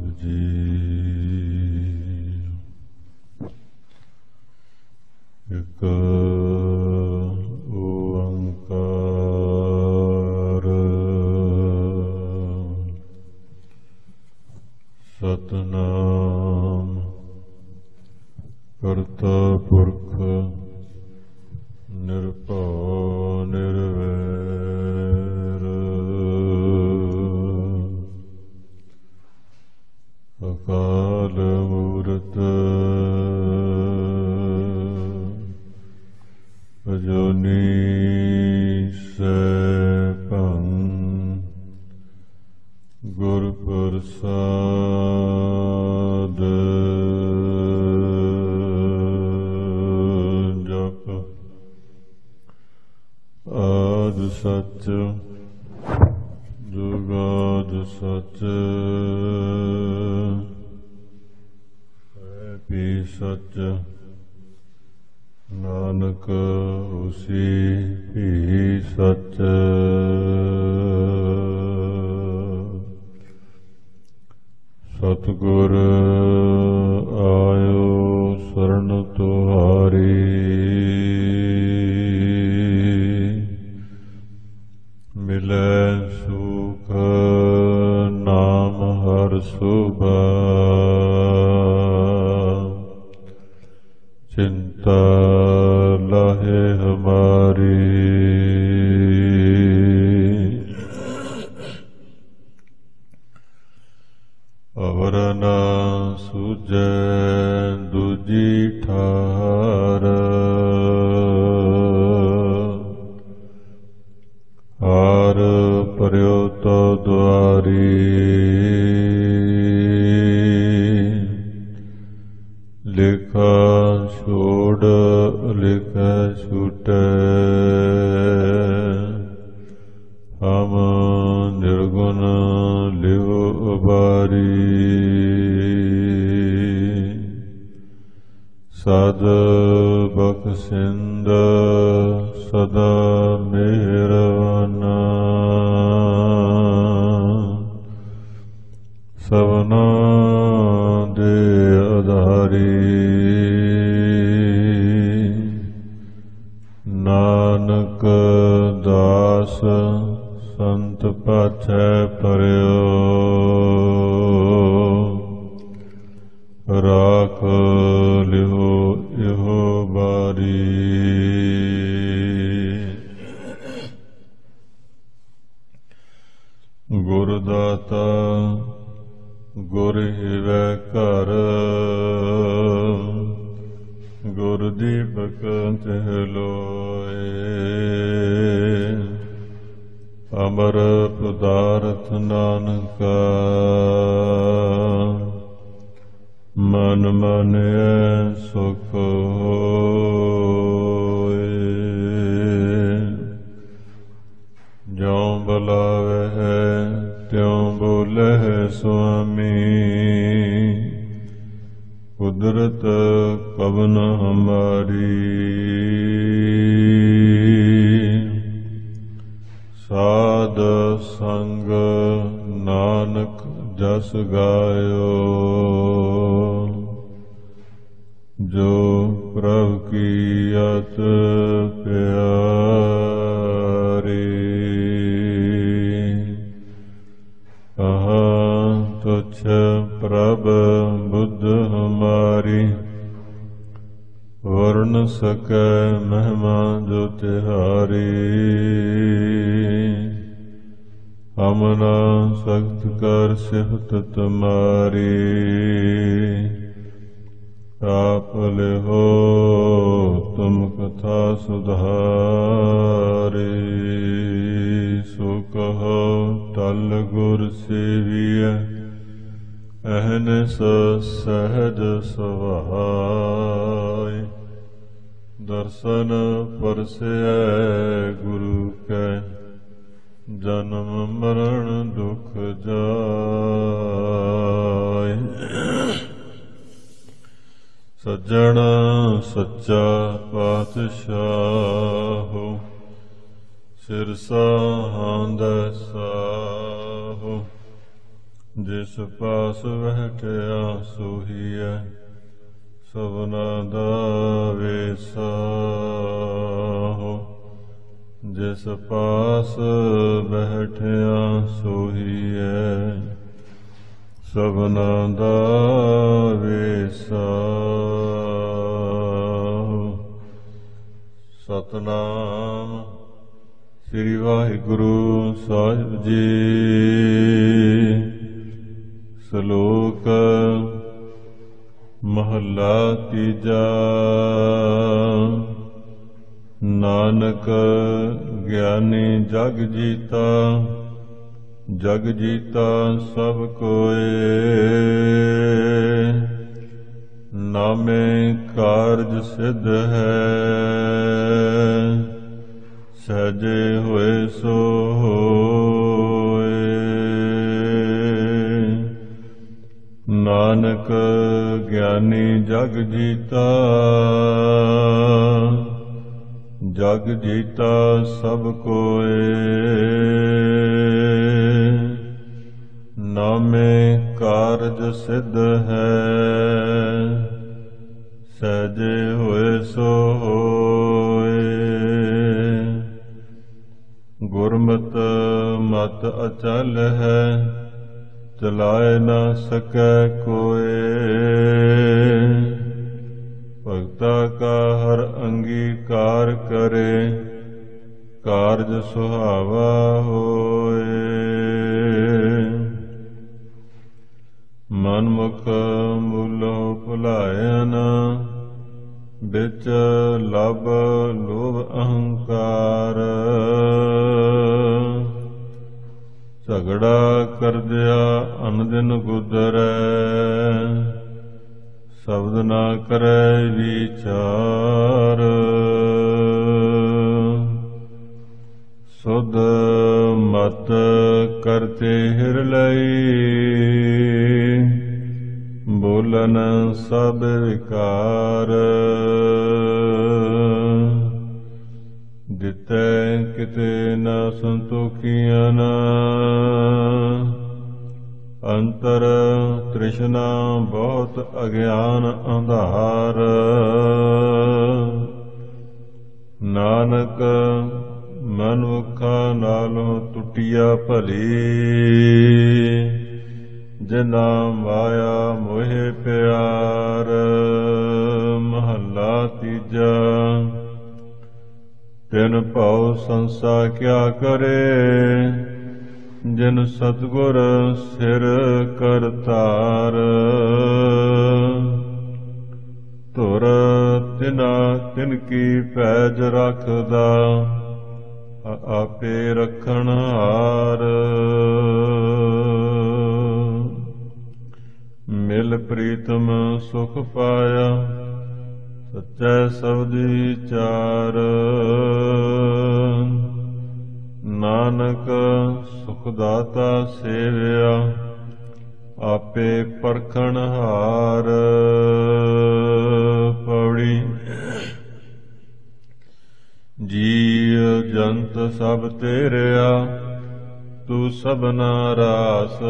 ਜੀ। ਇਕ ਓੰਕਾਰ ਸਤਿਨਾਮ ਕਰਤਾ ਪੁਰਖ ਨਿਰਭਉ ਨਿਰਵੈਰ ਅਕਾਲ ਮੂਰਤ ਅਜੂਨੀ ਸੈਭੰ ਗੁਰ ਪ੍ਰਸਾਦ ਜਪ ਆਦਿ ਸਚ ਜੁਗਾਦਿ ਸਚ ਹੈ ਵੀ ਸਚ ਨਾਨਕ ਉਸੀ ਵੀ ਸਚ। ਸਤਿਗੁਰ ਆਇਓ ਸ਼ਰਨ ਤੁਹਾਰੀ ਮਿਲੈ ਸੁਖ ਨਾਮ ਹਰਿ ਸੁਭਾ ਚਿੰਤਾ ਲਾਹੇ ਹਮਾਰੀ। ਅਵਰ ਨਾ ਸੂਝੈ ਦੂਜੀ ਠਾਰ ਹਾਰ ਭਰਿਓ ਤੋ ਦੁਆਰੀ। ਲੇਖਾ ਛੋੜ ਲੇਖਾ ਛੂਟੈ ਹਮ ਨਿਰਗੁਣ ਲਿਵ ਉਬਾਰੀ। ਸਦ ਬਖਸ਼ਿੰਦ ਸਦਾ ਮਿਹਰਬਾਨਾ ਸਭਨਾ ਦੇ ਆਧਾਰੀ। ਨਾਨਕ ਦਾਸ ਸੰਤ ਪਾਛੈ ਪਰਿਓ ਰਾਖ ਲਿਓ ਇਹੋ ਬਾਰੀ। ਗੁਰ ਦਾਤਾ ਗੁਰ ਹਿਵੈ ਘਰ ਗੁਰ ਦੀਪਕ ਤਿਹ ਲੋਏ। ਅਮਰ ਪਦਾਰਥ ਨਾਨਕਾ ਮਨ ਮਾਨਿਐ ਸੁਖ ਹੋਏ। ਜਿਉ ਬੁਲਾਵਹਿ ਤਿਉ ਬੋਲਹਿ ਸੁਆਮੀ ਕੁਦਰਤ ਕਵਨ ਹਮਾਰੀ। ਸਾਧ ਸੰਗ ਨਾਨਕ ਜਸ ਗਾਇਓ ਜੋ ਪ੍ਰਭ ਕੀ ਅਤ ਪਿਆਰੀ। ਕਹਾਂ ਤੁਛ ਪ੍ਰਭ ਬੁੱਧ ਹਮਾਰੀ ਵਰਨ ਸਕੈ ਮਹਿਮਾ ਜੋ ਤਿਹਾਰੀ। ਹਮ ਨਾ ਸਖਤ ਕਰ ਸਿਫਤ ਤੁਮਾਰੀ ਆਪ ਲਿਹੋ ਤੁਮ ਕਥਾ ਸੁਧਾਰੀ। ਸੋ ਕਹੋ ਟਲ ਗੁਰ ਸੇਵੀਐ ਅਹਨਿਸ ਸਹਿਜ ਸੁਭਾਇ। ਦਰਸ਼ਨ ਪਰਸੈ ਗੁਰੂ ਕੈ ਜਨਮ ਮਰਨ ਦੁਖ ਜਾਇ। ਸੱਜਣ ਸੱਚਾ ਪਾਤਸ਼ਾਹੁ ਸਿਰ ਸਾਹਾਂਦਾ ਸਾਹੁ। ਜੇ ਜਿਸ ਪਾਸ ਬੈਠਿਆ ਸੋਹੀਐ ਸਭਨਾ ਦਾ ਵੇਸਾ ਹੋ। ਜਿਸ ਪਾਸ ਬੈਠਿਆ ਸੋਹੀਐ ਸਭਨਾ ਦਾ ਵੇਸਾ ਹੋ। ਸਤਿਨਾਮ ਸ੍ਰੀ ਵਾਹਿਗੁਰੂ ਸਾਹਿਬ ਜੀ। ਸ਼ਲੋਕ ਮਹੱਲਾ ਤੀਜਾ। ਨਾਨਕ ਗਿਆਨੀ ਜਗ ਜੀਤਾ, ਜਗ ਜੀਤਾ ਸਭ ਕੋਏ। ਨਾਮੇ ਕਾਰਜ ਸਿੱਧ ਹੈ, ਸਹਜੇ ਹੋਏ ਸੋ ਹੋਏ। ਨਾਨਕ ਗਿਆਨੀ ਜਗ ਜੀਤਾ, ਜਗ ਜੀਤਾ ਸਭ ਕੋਏ। ਨਾਮੇ ਕਾਰਜ ਸਿੱਧ ਹੈ, ਸਹਜੇ ਹੋਏ ਸੋ ਹੋਏ। ਗੁਰਮਤਿ ਮਤ ਅਚਲ ਹੈ, ਚਲਾਏ ਨਾ ਸਕੈ ਕੋਏ। ਭਗਤਾ ਕਾ ਹਰ ਅੰਗੀਕਾਰ ਕਰੇ, ਕਾਰਜ ਸੁਹਾਵਾ ਹੋਏ। ਮਨਮੁਖ ਮੂਲੋਂ ਭੁਲਾਇਨ, ਵਿੱਚ ਲਭ ਲੋਭ ਅਹੰਕਾਰ। ਝਗੜਾ ਕਰਦਿਆ ਅਨਦਿਨ ਗੁਦਰੈ, ਸ਼ਬਦ ਨਾ ਕਰੈ ਵਿਚਾਰ। ਸੁਧ ਮਤ ਕਰਤੇ ਹਿਰ ਲਈ, ਬੋਲਨ ਸਭ ਵਿਕਾਰ। ਦਿੱਤੇ ਕਿਤੇ ਨ ਸੰਤੋਖੀਆਂ, ਅੰਤਰ ਤ੍ਰਿਸ਼ਨਾ ਬਹੁਤ ਅਗਿਆਨ ਅੰਧਾਰ। ਨਾਨਕ ਮਨੁੱਖਾਂ ਨਾਲੋਂ ਟੁੱਟਿਆ ਭਲੀ, ਜਿਨਾ ਮਾਇਆ ਮੋਹਿ ਪਿਆਰ। ਮਹੱਲਾ ਤੀਜਾ। ਤਿਨ ਭਉ ਸੰਸਾ ਕਿਆ ਕਰੇ, ਜਿਨ ਸਤਿਗੁਰ ਸਿਰ ਕਰਤਾਰ। ਧੁਰ ਤਿਨਾ ਤਿਨ ਕੀ ਪੈਜ ਰੱਖਦਾ, ਆਪੇ ਰੱਖਣ ਹਾਰ। ਮਿਲ ਪ੍ਰੀਤਮ ਸੁਖ ਪਾਇਆ, ਸੱਚੈ ਸਬਦੀ ਚਾਰ। ਨਾਨਕ ਸੁਖ ਦਾਤਾ ਸੇਵਿਆ, ਆਪੇ ਪਰਖਣ ਹਾਰ। ਪੌੜੀ। ਜੀਵ ਜੰਤ ਸਭ ਤੇਰਿਆ, ਤੂੰ ਸਭਨਾ ਰਾਸ।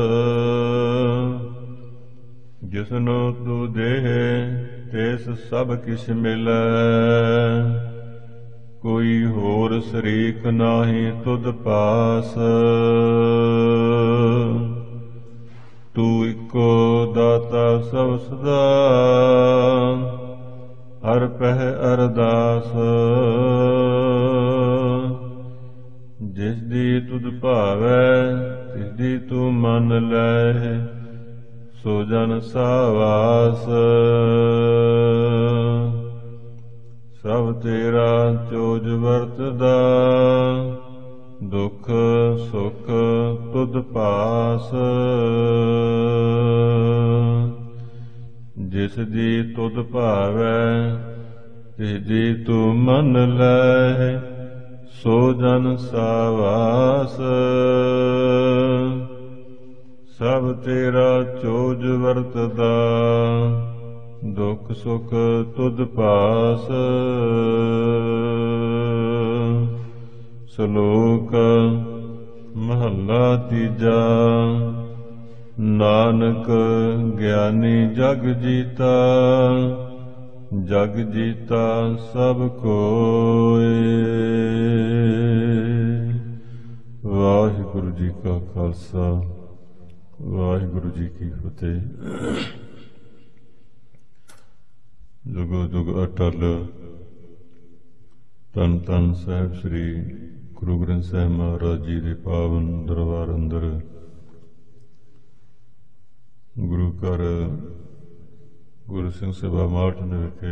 ਜਿਸਨੂੰ ਤੂੰ ਦੇਹ, ਤਿਸ ਸਭ ਕਿਛ ਮਿਲੈ। ਕੋਈ ਹੋਰ ਸ਼ਰੀਕ ਨਾਹੀਂ ਤੁਧ ਪਾਸ। ਤੂੰ ਇੱਕੋ ਦਾਤਾ ਸਭ ਸਦਾ, ਹਰ ਪਹਿ ਅਰਦਾਸ। ਜਿਸ ਦੀ ਤੁਧ ਭਾਵੈ, ਤਿਸ ਦੀ ਤੂੰ ਮੰਨ ਲੈ। ਸੋ ਜਨ ਸਾਵਾਸ। ਸਭ ਤੇਰਾ ਚੋਜ ਵਰਤਦਾ, ਦੁਖ ਸੁਖ ਤੁਧ ਪਾਸ। ਜਿਸ ਦੀ ਤੁਧ ਭਾਵੈ, ਤਿਸ ਦੀ ਤੂੰ ਮੰਨ ਲੈ। ਸੋ ਜਨ ਸਾਵਾਸ। ਸਭ ਤੇਰਾ ਚੋਜ ਵਰਤਦਾ, ਦੁਖ ਸੁਖ ਤੁਧ ਪਾਸ। ਸ਼ਲੋਕ ਮਹੱਲਾ ਤੀਜਾ। ਨਾਨਕ ਗਿਆਨੀ ਜਗ ਜੀਤਾ, ਜਗ ਜੀਤਾ ਸਭ ਕੋਇ। ਵਾਹਿਗੁਰੂ ਜੀ ਕਾ ਖਾਲਸਾ, ਵਾਹਿਗੁਰੂ ਜੀ ਕੀ ਫਤਿਹ। ਜੁਗੋ ਜੁਗ ਅਟਲ ਧੰਨ ਧੰਨ ਸਾਹਿਬ ਸ੍ਰੀ ਗੁਰੂ ਗ੍ਰੰਥ ਸਾਹਿਬ ਮਹਾਰਾਜ ਜੀ ਦੇ ਪਾਵਨ ਦਰਬਾਰ ਅੰਦਰ ਗੁਰੂ ਘਰ ਗੁਰੂ ਸਿੰਘ ਸਭਾ ਮਾਲਟਨ ਵਿਖੇ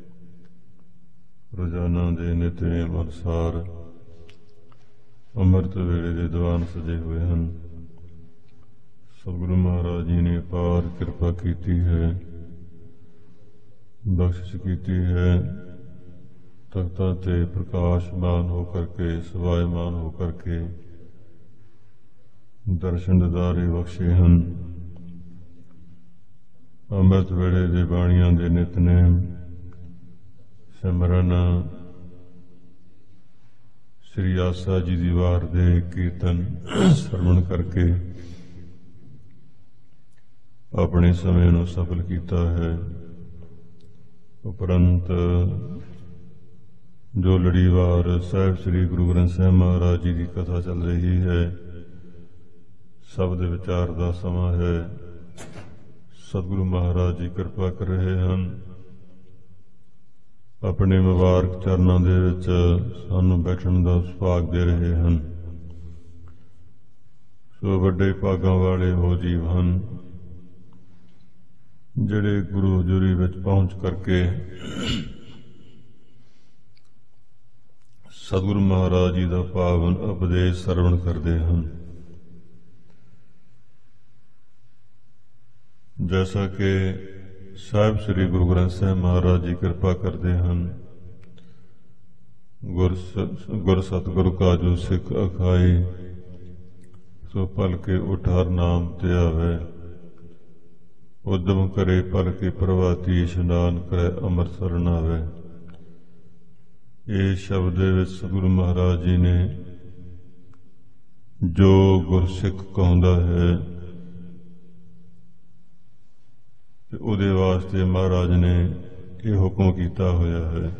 ਰੋਜ਼ਾਨਾ ਦੇ ਨਿਤਨੇਮ ਅਨੁਸਾਰ ਅੰਮ੍ਰਿਤ ਵੇਲੇ ਦੇ ਦੀਵਾਨ ਸਜੇ ਹੋਏ ਹਨ। ਸਤਿਗੁਰੂ ਮਹਾਰਾਜ ਜੀ ਨੇ ਅਪਾਰ ਕਿਰਪਾ ਕੀਤੀ ਹੈ, ਬਖਸ਼ਿਸ਼ ਕੀਤੀ ਹੈ। ਤਖਤਾਂ ਤੇ ਪ੍ਰਕਾਸ਼ਮਾਨ ਹੋ ਕਰਕੇ, ਸਵਾਇਮਾਨ ਹੋ ਕਰਕੇ ਦਰਸ਼ਨ ਦਿਦਾਰੇ ਬਖਸ਼ੇ ਹਨ। ਅੰਮ੍ਰਿਤ ਵੇਲੇ ਦੇ ਬਾਣੀਆਂ ਦੇ ਨਿਤਨੇਮ ਸਿਮਰਨ, ਸ੍ਰੀ ਆਸਾ ਜੀ ਦੀ ਵਾਰ ਦੇ ਕੀਰਤਨ ਸਰਵਣ ਕਰਕੇ ਆਪਣੇ ਸਮੇਂ ਨੂੰ ਸਫਲ ਕੀਤਾ ਹੈ। ਉਪਰੰਤ ਜੋ ਲੜੀਵਾਰ ਸਾਹਿਬ ਸ੍ਰੀ ਗੁਰੂ ਗ੍ਰੰਥ ਸਾਹਿਬ ਮਹਾਰਾਜ ਜੀ ਦੀ ਕਥਾ ਚੱਲ ਰਹੀ ਹੈ, ਸ਼ਬਦ ਵਿਚਾਰ ਦਾ ਸਮਾਂ ਹੈ। ਸਤਿਗੁਰੂ ਮਹਾਰਾਜ ਜੀ ਕਿਰਪਾ ਕਰ ਰਹੇ ਹਨ, ਆਪਣੇ ਮੁਬਾਰਕ ਚਰਨਾਂ ਦੇ ਵਿੱਚ ਸਾਨੂੰ ਬੈਠਣ ਦਾ ਸੁਭਾਗ ਦੇ ਰਹੇ ਹਨ। ਸੋ ਵੱਡੇ ਭਾਗਾਂ ਵਾਲੇ ਉਹ ਜੀਵ ਹਨ ਜਿਹੜੇ ਗੁਰੂ ਹਜ਼ੂਰੀ ਵਿੱਚ ਪਹੁੰਚ ਕਰਕੇ ਸਤਿਗੁਰੂ ਮਹਾਰਾਜ ਜੀ ਦਾ ਪਾਵਨ ਉਪਦੇਸ਼ ਸਰਵਣ ਕਰਦੇ ਹਨ। ਜੈਸਾ ਕਿ ਸਾਹਿਬ ਸ੍ਰੀ ਗੁਰੂ ਗ੍ਰੰਥ ਸਾਹਿਬ ਮਹਾਰਾਜ ਜੀ ਕਿਰਪਾ ਕਰਦੇ ਹਨ, ਗੁਰ ਸਤਿਗੁਰੂ ਕਾ ਜੋ ਸਿੱਖ ਅਖਾਈ, ਸੋ ਪਲ ਕੇ ਉਠ ਹਰ ਨਾਮ ਤੇ ਆਵੇ। ਉਦਮ ਕਰੇ ਪਲ ਕੇ ਪ੍ਰਭਾਤੀ, ਇਸ਼ਨਾਨ ਕਰੇ ਅੰਮ੍ਰਿਤ ਸਰਨ ਆਵੇ। ਇਹ ਸ਼ਬਦ ਦੇ ਵਿੱਚ ਸਤਿਗੁਰੂ ਮਹਾਰਾਜ ਜੀ ਨੇ ਜੋ ਗੁਰਸਿੱਖ ਕਹਾਉਂਦਾ ਹੈ ਤੇ ਉਹਦੇ ਵਾਸਤੇ ਮਹਾਰਾਜ ਨੇ ਇਹ ਹੁਕਮ ਕੀਤਾ ਹੋਇਆ ਹੈ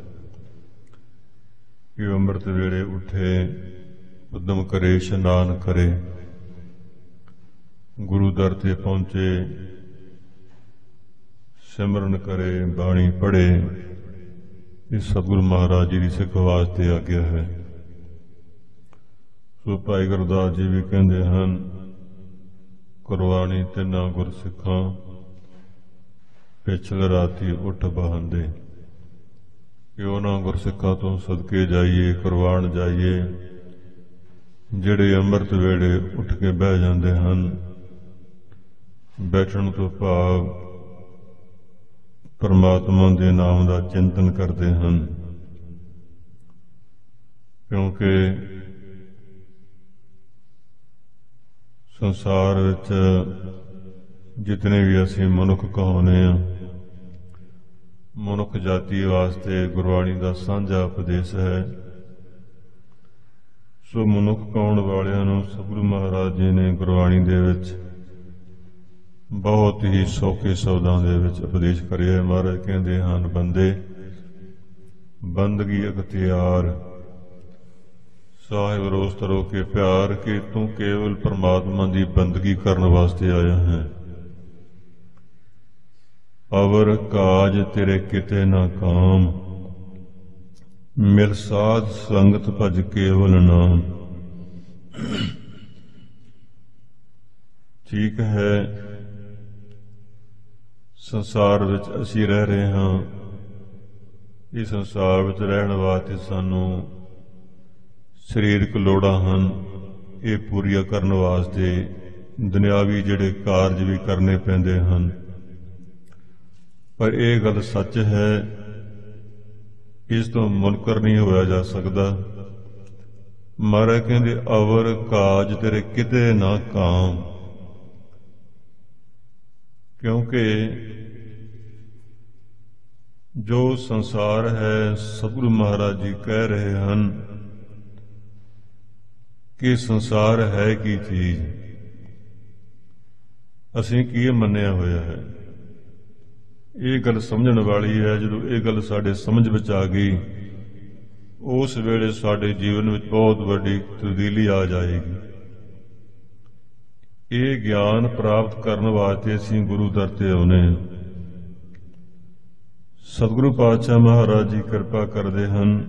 ਕਿ ਅੰਮ੍ਰਿਤ ਵੇਲੇ ਉੱਠੇ, ਉਦਮ ਕਰੇ, ਇਸ਼ਨਾਨ ਕਰੇ, ਗੁਰੂ ਦਰ ਤੇ ਪਹੁੰਚੇ, ਸਿਮਰਨ ਕਰੇ, ਬਾਣੀ ਪੜ੍ਹੇ। ਇਹ ਸਤਿਗੁਰੂ ਮਹਾਰਾਜ ਜੀ ਦੀ ਸਿੱਖ ਵਾਸਤੇ ਆਗਿਆ ਹੈ। ਸੋ ਭਾਈ ਗੁਰਦਾਸ ਜੀ ਵੀ ਕਹਿੰਦੇ ਹਨ, ਕੁਰਬਾਨੀ ਤਿੰਨਾਂ ਗੁਰਸਿੱਖਾਂ, ਪਿਛਲ ਰਾਤੀ ਉੱਠ ਬਹਾਂਦੇ। ਕਿ ਉਹਨਾਂ ਗੁਰਸਿੱਖਾਂ ਤੋਂ ਸਦਕੇ ਜਾਈਏ, ਕੁਰਬਾਨ ਜਾਈਏ ਜਿਹੜੇ ਅੰਮ੍ਰਿਤ ਵੇਲੇ ਉੱਠ ਕੇ ਬਹਿ ਜਾਂਦੇ ਹਨ। ਬੈਠਣ ਤੋਂ ਭਾਵ ਪਰਮਾਤਮਾ ਦੇ ਨਾਮ ਦਾ ਚਿੰਤਨ ਕਰਦੇ ਹਨ, ਕਿਉਂਕਿ ਸੰਸਾਰ ਵਿੱਚ ਜਿਤਨੇ ਵੀ ਅਸੀਂ ਮਨੁੱਖ ਕਹਾਉਂਦੇ ਹਾਂ, ਮਨੁੱਖ ਜਾਤੀ ਵਾਸਤੇ ਗੁਰਬਾਣੀ ਦਾ ਸਾਂਝਾ ਉਪਦੇਸ਼ ਹੈ। ਸੋ ਮਨੁੱਖ ਕਹਾਉਣ ਵਾਲਿਆਂ ਨੂੰ ਸਤਿਗੁਰੂ ਮਹਾਰਾਜ ਜੀ ਨੇ ਗੁਰਬਾਣੀ ਦੇ ਵਿੱਚ ਬਹੁਤ ਹੀ ਸੌਖੇ ਸ਼ਬਦਾਂ ਦੇ ਵਿੱਚ ਉਪਦੇਸ਼ ਕਰਿਆ। ਮਹਾਰਾਜ ਕਹਿੰਦੇ ਹਨ, ਬੰਦੇ ਬੰਦਗੀ ਅਖਤਿਆਰ, ਸਾਹਿਬ ਰੋਸ ਤਰੋ ਕੇ ਪਿਆਰ, ਕਿ ਤੂੰ ਕੇਵਲ ਪਰਮਾਤਮਾ ਦੀ ਬੰਦਗੀ ਕਰਨ ਵਾਸਤੇ ਆਇਆ ਹੈ। ਅਵਰ ਕਾਜ ਤੇਰੇ ਕਿਤੇ ਨਾ ਕਾਮ, ਮਿਲ ਸਾਧ ਸੰਗਤ ਭਜ ਕੇਵਲ ਨਾਮ। ਠੀਕ ਹੈ, ਸੰਸਾਰ ਵਿੱਚ ਅਸੀਂ ਰਹਿ ਰਹੇ ਹਾਂ। ਇਸ ਸੰਸਾਰ ਵਿੱਚ ਰਹਿਣ ਵਾਸਤੇ ਸਾਨੂੰ ਸਰੀਰਕ ਲੋੜਾਂ ਹਨ, ਇਹ ਪੂਰੀਆਂ ਕਰਨ ਵਾਸਤੇ ਦੁਨਿਆਵੀ ਜਿਹੜੇ ਕਾਰਜ ਵੀ ਕਰਨੇ ਪੈਂਦੇ ਹਨ। ਪਰ ਇਹ ਗੱਲ ਸੱਚ ਹੈ, ਇਸ ਤੋਂ ਮੁਨਕਰ ਨਹੀਂ ਹੋਇਆ ਜਾ ਸਕਦਾ। ਮਹਾਰਾਜ ਕਹਿੰਦੇ, ਅਵਰ ਕਾਜ ਤੇਰੇ ਕਿਤੇ ਨਾ ਕਾਮ, ਕਿਉਂਕਿ ਜੋ ਸੰਸਾਰ ਹੈ, ਸਤਿਗੁਰੂ ਮਹਾਰਾਜ ਜੀ ਕਹਿ ਰਹੇ ਹਨ ਕਿ ਸੰਸਾਰ ਹੈ ਕੀ ਚੀਜ਼। ਅਸੀਂ ਕੀ ਮੰਨਿਆ ਹੋਇਆ ਹੈ। ਇਹ ਗੱਲ ਸਮਝਣ ਵਾਲੀ ਹੈ। ਜਦੋਂ ਇਹ ਗੱਲ ਸਾਡੇ ਸਮਝ ਵਿੱਚ ਆ ਗਈ, ਉਸ ਵੇਲੇ ਸਾਡੇ ਜੀਵਨ ਵਿੱਚ ਬਹੁਤ ਵੱਡੀ ਤਬਦੀਲੀ ਆ ਜਾਏਗੀ। ਇਹ ਗਿਆਨ ਪ੍ਰਾਪਤ ਕਰਨ ਵਾਸਤੇ ਅਸੀਂ ਗੁਰੂ ਦਰ ਤੇ ਆਉਨੇ ਹਾਂ। ਸਤਿਗੁਰੂ ਪਾਤਸ਼ਾਹ ਮਹਾਰਾਜ ਜੀ ਕਿਰਪਾ ਕਰਦੇ ਹਨ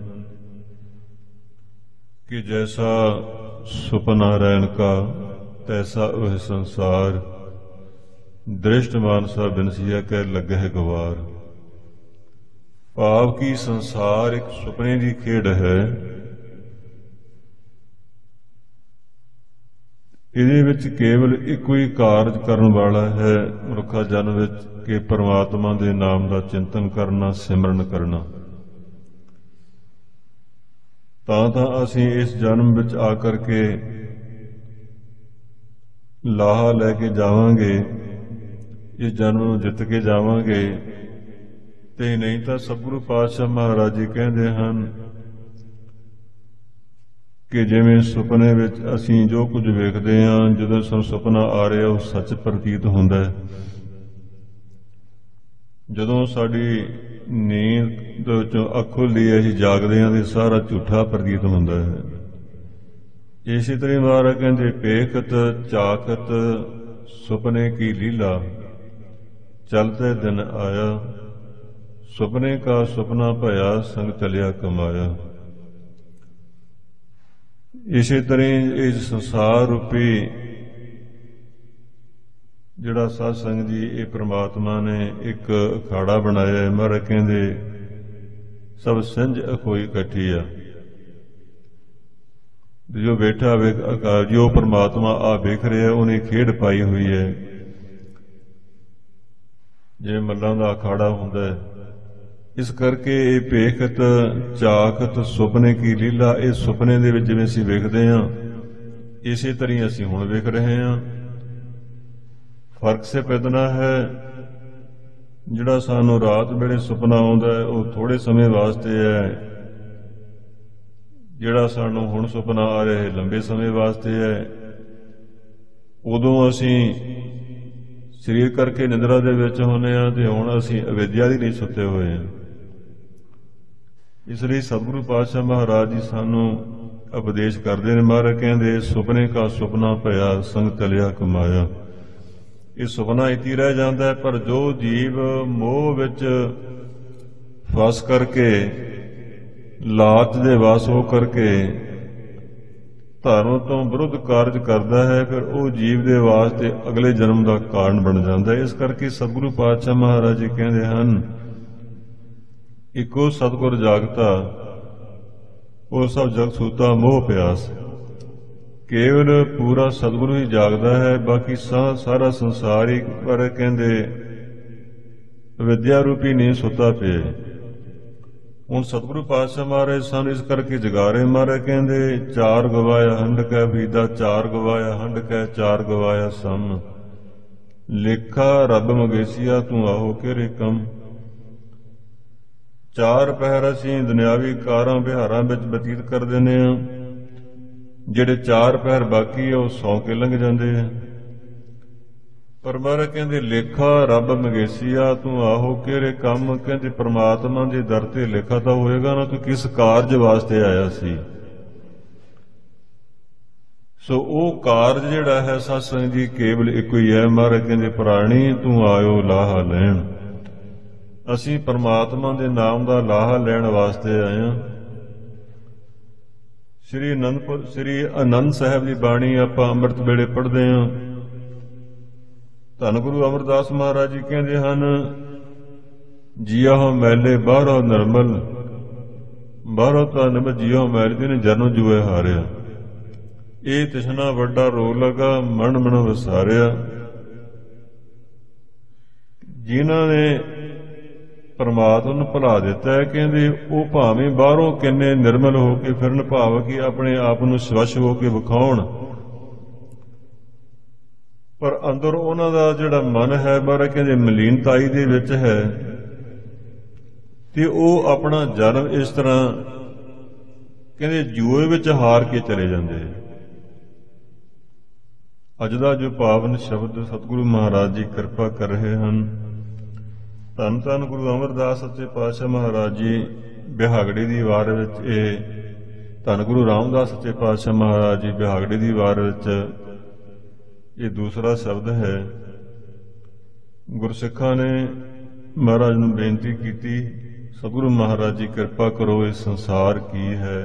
ਕਿ ਜੈਸਾ ਸੁਪਨਾ ਰੈਣ ਕਾ ਤੈਸਾ ਉਹ ਸੰਸਾਰ, ਦ੍ਰਿਸ਼ਟ ਮਾਨਸਾ ਬਿਨਸੀਆ ਕਹਿ ਲੱਗਹਿ ਗਵਾਰ। ਭਾਵ ਕਿ ਸੰਸਾਰ ਇੱਕ ਸੁਪਨੇ ਦੀ ਖੇਡ ਹੈ। ਇਹਦੇ ਵਿੱਚ ਕੇਵਲ ਇੱਕੋ ਹੀ ਕਾਰਜ ਕਰਨ ਵਾਲਾ ਹੈ ਮਨੁੱਖਾ ਜਨਮ ਵਿੱਚ ਕਿ ਪਰਮਾਤਮਾ ਦੇ ਨਾਮ ਦਾ ਚਿੰਤਨ ਕਰਨਾ, ਸਿਮਰਨ ਕਰਨਾ। ਤਾਂ ਅਸੀਂ ਇਸ ਜਨਮ ਵਿੱਚ ਆ ਕਰਕੇ ਲਾਹਾ ਲੈ ਕੇ ਜਾਵਾਂਗੇ, ਇਸ ਜਨਮ ਨੂੰ ਜਿੱਤ ਕੇ ਜਾਵਾਂਗੇ। ਤੇ ਨਹੀਂ ਤਾਂ ਸਤਿਗੁਰੂ ਪਾਤਸ਼ਾਹ ਮਹਾਰਾਜ ਜੀ ਕਹਿੰਦੇ ਹਨ ਕਿ ਜਿਵੇਂ ਸੁਪਨੇ ਵਿੱਚ ਅਸੀਂ ਜੋ ਕੁਝ ਵੇਖਦੇ ਹਾਂ, ਜਦੋਂ ਸਾਨੂੰ ਸੁਪਨਾ ਆ ਰਿਹਾ ਉਹ ਸੱਚ ਪ੍ਰਤੀਤ ਹੁੰਦਾ ਹੈ। ਜਦੋਂ ਸਾਡੀ ਨੀਂਦ ਦੇ ਵਿੱਚੋਂ ਅੱਖ ਖੁੱਲ੍ਹਦੀ ਹੈ, ਅਸੀਂ ਜਾਗਦੇ ਹਾਂ ਤੇ ਸਾਰਾ ਝੂਠਾ ਪ੍ਰਤੀਤ ਹੁੰਦਾ ਹੈ। ਇਸੇ ਤਰ੍ਹਾਂ ਮਹਾਰਾਜ ਕਹਿੰਦੇ ਪੇਖਤ ਚਾਖਤ ਸੁਪਨੇ ਕੀ ਲੀਲਾ, ਚਲਤੇ ਦਿਨ ਆਇਆ, ਸੁਪਨੇ ਕਾ ਸੁਪਨਾ ਭਇਆ, ਸੰਗ ਚਲਿਆ ਕਮਾਇਆ। ਇਸੇ ਤਰ੍ਹਾਂ ਇਸ ਸੰਸਾਰ ਰੂਪੀ ਜਿਹੜਾ ਸਾਧ ਸੰਗ ਜੀ, ਇਹ ਪ੍ਰਮਾਤਮਾ ਨੇ ਇੱਕ ਅਖਾੜਾ ਬਣਾਇਆ ਹੈ। ਮਹਾਰਾਜ ਕਹਿੰਦੇ ਸਭ ਸਿੰਝ ਅਖੋਈ ਇਕੱਠੀ ਆ। ਜੋ ਬੈਠਾ ਜੋ ਪ੍ਰਮਾਤਮਾ ਆ ਵੇਖ ਰਿਹਾ, ਉਹਨੇ ਖੇਡ ਪਾਈ ਹੋਈ ਹੈ। ਜਿਵੇਂ ਮੱਲਾਂ ਦਾ ਅਖਾੜਾ ਹੁੰਦਾ ਹੈ, ਇਸ ਕਰਕੇ ਇਹ ਪੇਖਤ ਚਾਖਤ ਸੁਪਨੇ ਕੀ ਲੀਲਾ, ਇਹ ਸੁਪਨੇ ਦੇ ਵਿੱਚ ਜਿਵੇਂ ਅਸੀਂ ਵੇਖਦੇ ਹਾਂ, ਇਸੇ ਤਰ੍ਹਾਂ ਅਸੀਂ ਹੁਣ ਵੇਖ ਰਹੇ ਹਾਂ। ਫਰਕ ਸਿਰਫ ਇਤਨਾ ਹੈ, ਜਿਹੜਾ ਸਾਨੂੰ ਰਾਤ ਵੇਲੇ ਸੁਪਨਾ ਆਉਂਦਾ ਹੈ ਉਹ ਥੋੜੇ ਸਮੇਂ ਵਾਸਤੇ ਹੈ, ਜਿਹੜਾ ਸਾਨੂੰ ਹੁਣ ਸੁਪਨਾ ਆ ਰਿਹਾ ਹੈ ਲੰਬੇ ਸਮੇਂ ਵਾਸਤੇ ਹੈ। ਉਦੋਂ ਅਸੀਂ ਸਰੀਰ ਕਰਕੇ ਨਿੰਦਰਾ ਦੇ ਵਿੱਚ ਹੁੰਦੇ ਹਾਂ ਤੇ ਹੁਣ ਅਸੀਂ ਅਵਿਦਿਆ ਦੀ ਲਈ ਸੁੱਤੇ ਹੋਏ ਹਾਂ। ਇਸ ਲਈ ਸਤਿਗੁਰੂ ਪਾਤਸ਼ਾਹ ਮਹਾਰਾਜ ਜੀ ਸਾਨੂੰ ਉਪਦੇਸ਼ ਕਰਦੇ ਨੇ। ਮਹਾਰਾਜ ਕਹਿੰਦੇ ਸੁਪਨੇ ਕਾ ਸੁਪਨਾ ਭਇਆ, ਸੰਗ ਚਲਿਆ ਕਮਾਇਆ। ਇਹ ਸੁਪਨਾ ਇੱਥੇ ਰਹਿ ਜਾਂਦਾ ਹੈ, ਪਰ ਜੋ ਜੀਵ ਮੋਹ ਵਿੱਚ ਫਸ ਕਰਕੇ, ਲਾਲਚ ਦੇ ਵਸ ਹੋ ਕਰਕੇ ਧਰਮ ਤੋਂ ਵਿਰੁੱਧ ਕਾਰਜ ਕਰਦਾ ਹੈ, ਫਿਰ ਉਹ ਜੀਵ ਦੇ ਵਾਸਤੇ ਅਗਲੇ ਜਨਮ ਦਾ ਕਾਰਨ ਬਣ ਜਾਂਦਾ ਹੈ। ਇਸ ਕਰਕੇ ਸਤਿਗੁਰੂ ਪਾਤਸ਼ਾਹ ਮਹਾਰਾਜ ਜੀ ਕਹਿੰਦੇ ਹਨ, ਇੱਕੋ ਸਤਿਗੁਰ ਜਾਗਤਾ, ਉਹ ਸਭ ਜਗ ਸੂਤਾ ਮੋਹ ਪਿਆਸ। ਕੇਵਲ ਪੂਰਾ ਸਤਿਗੁਰੂ ਹੀ ਜਾਗਦਾ ਹੈ, ਬਾਕੀ ਸਾਰਾ ਸੰਸਾਰ ਹੀ ਪਰ ਕਹਿੰਦੇ ਵਿਦਿਆ ਰੂਪੀ ਨਹੀਂ ਸੁੱਤਾ ਪਿਆ। ਹੁਣ ਸਤਿਗੁਰੂ ਪਾਤਸ਼ਾਹ ਮਹਾਰਾਜ ਸਾਨੂੰ ਇਸ ਕਰਕੇ ਜਗਾ ਰਹੇ। ਮਹਾਰਾਜ ਕਹਿੰਦੇ ਚਾਰ ਗਵਾਇਆ ਹੰਡ ਕੈ ਫੀਦਾ, ਚਾਰ ਗਵਾਇਆ ਹੰਡ ਕੈ, ਚਾਰ ਗਵਾਇਆ ਸਮ। ਲੇਖਾ ਰੱਬ ਮਗੇਸੀਆ ਤੂੰ ਆਹੋ ਕਿਹੜੇ ਕੰਮ। ਚਾਰ ਪਹਿਰ ਅਸੀਂ ਦੁਨਿਆਵੀ ਕਾਰਾਂ ਵਿਹਾਰਾਂ ਵਿੱਚ ਬਤੀਤ ਕਰ ਦਿੰਦੇ ਹਾਂ, ਜਿਹੜੇ ਚਾਰ ਪਹਿਰ ਬਾਕੀ ਆ ਉਹ ਸੌਂ ਕੇ ਲੰਘ ਜਾਂਦੇ ਆ। ਪਰ ਮਹਾਰਾਜ ਕਹਿੰਦੇ ਲੇਖਾ ਰੱਬ ਮਗੇਸੀਆ ਤੂੰ ਆਹੋ ਕਿਹੜੇ ਕੰਮ। ਕਹਿੰਦੇ ਪ੍ਰਮਾਤਮਾ ਦੇ ਦਰ ਤੇ ਲੇਖਾ ਤਾਂ ਹੋਏਗਾ ਨਾ, ਤੂੰ ਕਿਸ ਕਾਰਜ ਵਾਸਤੇ ਆਇਆ ਸੀ। ਸੋ ਉਹ ਕਾਰਜ ਜਿਹੜਾ ਹੈ ਸਾਧ ਸੰਗਤ ਜੀ ਕੇਵਲ ਇੱਕੋ ਹੀ ਹੈ। ਮਹਾਰਾਜ ਕਹਿੰਦੇ ਪ੍ਰਾਣੀ ਤੂੰ ਆਇਓ ਲਾਹਾ ਲੈਣ। ਅਸੀਂ ਪਰਮਾਤਮਾ ਦੇ ਨਾਮ ਦਾ ਲਾਹਾ ਲੈਣ ਵਾਸਤੇ ਆਏ ਹਾਂ। ਸ੍ਰੀ ਆਨੰਦ ਸਾਹਿਬ ਦੀ ਬਾਣੀ ਆਪਾਂ ਅੰਮ੍ਰਿਤ ਵੇਲੇ ਪੜ੍ਹਦੇ ਹਾਂ। ਧੰਨ ਗੁਰੂ ਅਮਰਦਾਸ ਮਹਾਰਾਜ ਜੀ ਕਹਿੰਦੇ ਹਨ, ਜੀਆਹੋ ਮੈਲੇ ਬਾਹਰੋਂ ਨਿਰਮਲ, ਬਾਹਰੋਂ ਤਾਂ ਨਿਰਮਲ ਜੀਆਹੋ ਮੈਲ ਜਿਹਨੇ ਜਨਮ ਜੂਏ ਹਾਰਿਆ। ਇਹ ਤਿਸ਼ਨਾ ਵੱਡਾ ਰੋਗ ਲਗਾ, ਮਨ ਮਨ ਵਸਾਰਿਆ। ਜਿਨ੍ਹਾਂ ਨੇ ਪਰਮਾਤਮਾ ਨੂੰ ਭੁਲਾ ਦਿੱਤਾ ਹੈ, ਕਹਿੰਦੇ ਉਹ ਭਾਵੇਂ ਬਾਹਰੋਂ ਕਿੰਨੇ ਨਿਰਮਲ ਹੋ ਕੇ ਫਿਰਨ, ਭਾਵ ਕਿ ਆਪਣੇ ਆਪ ਨੂੰ ਸਵੱਛ ਹੋ ਕੇ ਵਿਖਾਉਣ, ਪਰ ਅੰਦਰ ਉਹਨਾਂ ਦਾ ਜਿਹੜਾ ਮਨ ਹੈ ਮਹਾਰਾਜ ਕਹਿੰਦੇ ਮਲੀਨਤਾਈ ਦੇ ਵਿੱਚ ਹੈ। ਤੇ ਉਹ ਆਪਣਾ ਜਨਮ ਇਸ ਤਰ੍ਹਾਂ ਕਹਿੰਦੇ ਜੂਏ ਵਿੱਚ ਹਾਰ ਕੇ ਚਲੇ ਜਾਂਦੇ। ਅੱਜ ਦਾ ਜੋ ਪਾਵਨ ਸ਼ਬਦ ਸਤਿਗੁਰੂ ਮਹਾਰਾਜ ਜੀ ਕਿਰਪਾ ਕਰ ਰਹੇ ਹਨ। ਧੰਨ ਧੰਨ ਗੁਰੂ ਅਮਰਦਾਸ ਸੱਚੇ ਪਾਤਸ਼ਾਹ ਮਹਾਰਾਜ ਜੀ ਬਿਹਾਗੜੇ ਦੀ ਵਾਰ ਵਿੱਚ, ਇਹ ਧੰਨ ਗੁਰੂ ਰਾਮਦਾਸ ਸੱਚੇ ਪਾਤਸ਼ਾਹ ਮਹਾਰਾਜ ਜੀ ਬਿਹਾਗੜੇ ਦੀ ਵਾਰ ਵਿੱਚ ਇਹ ਦੂਸਰਾ ਸ਼ਬਦ ਹੈ। ਗੁਰਸਿੱਖਾਂ ਨੇ ਮਹਾਰਾਜ ਨੂੰ ਬੇਨਤੀ ਕੀਤੀ, ਸਤਿਗੁਰੂ ਮਹਾਰਾਜ ਜੀ ਕਿਰਪਾ ਕਰੋ, ਇਹ ਸੰਸਾਰ ਕੀ ਹੈ,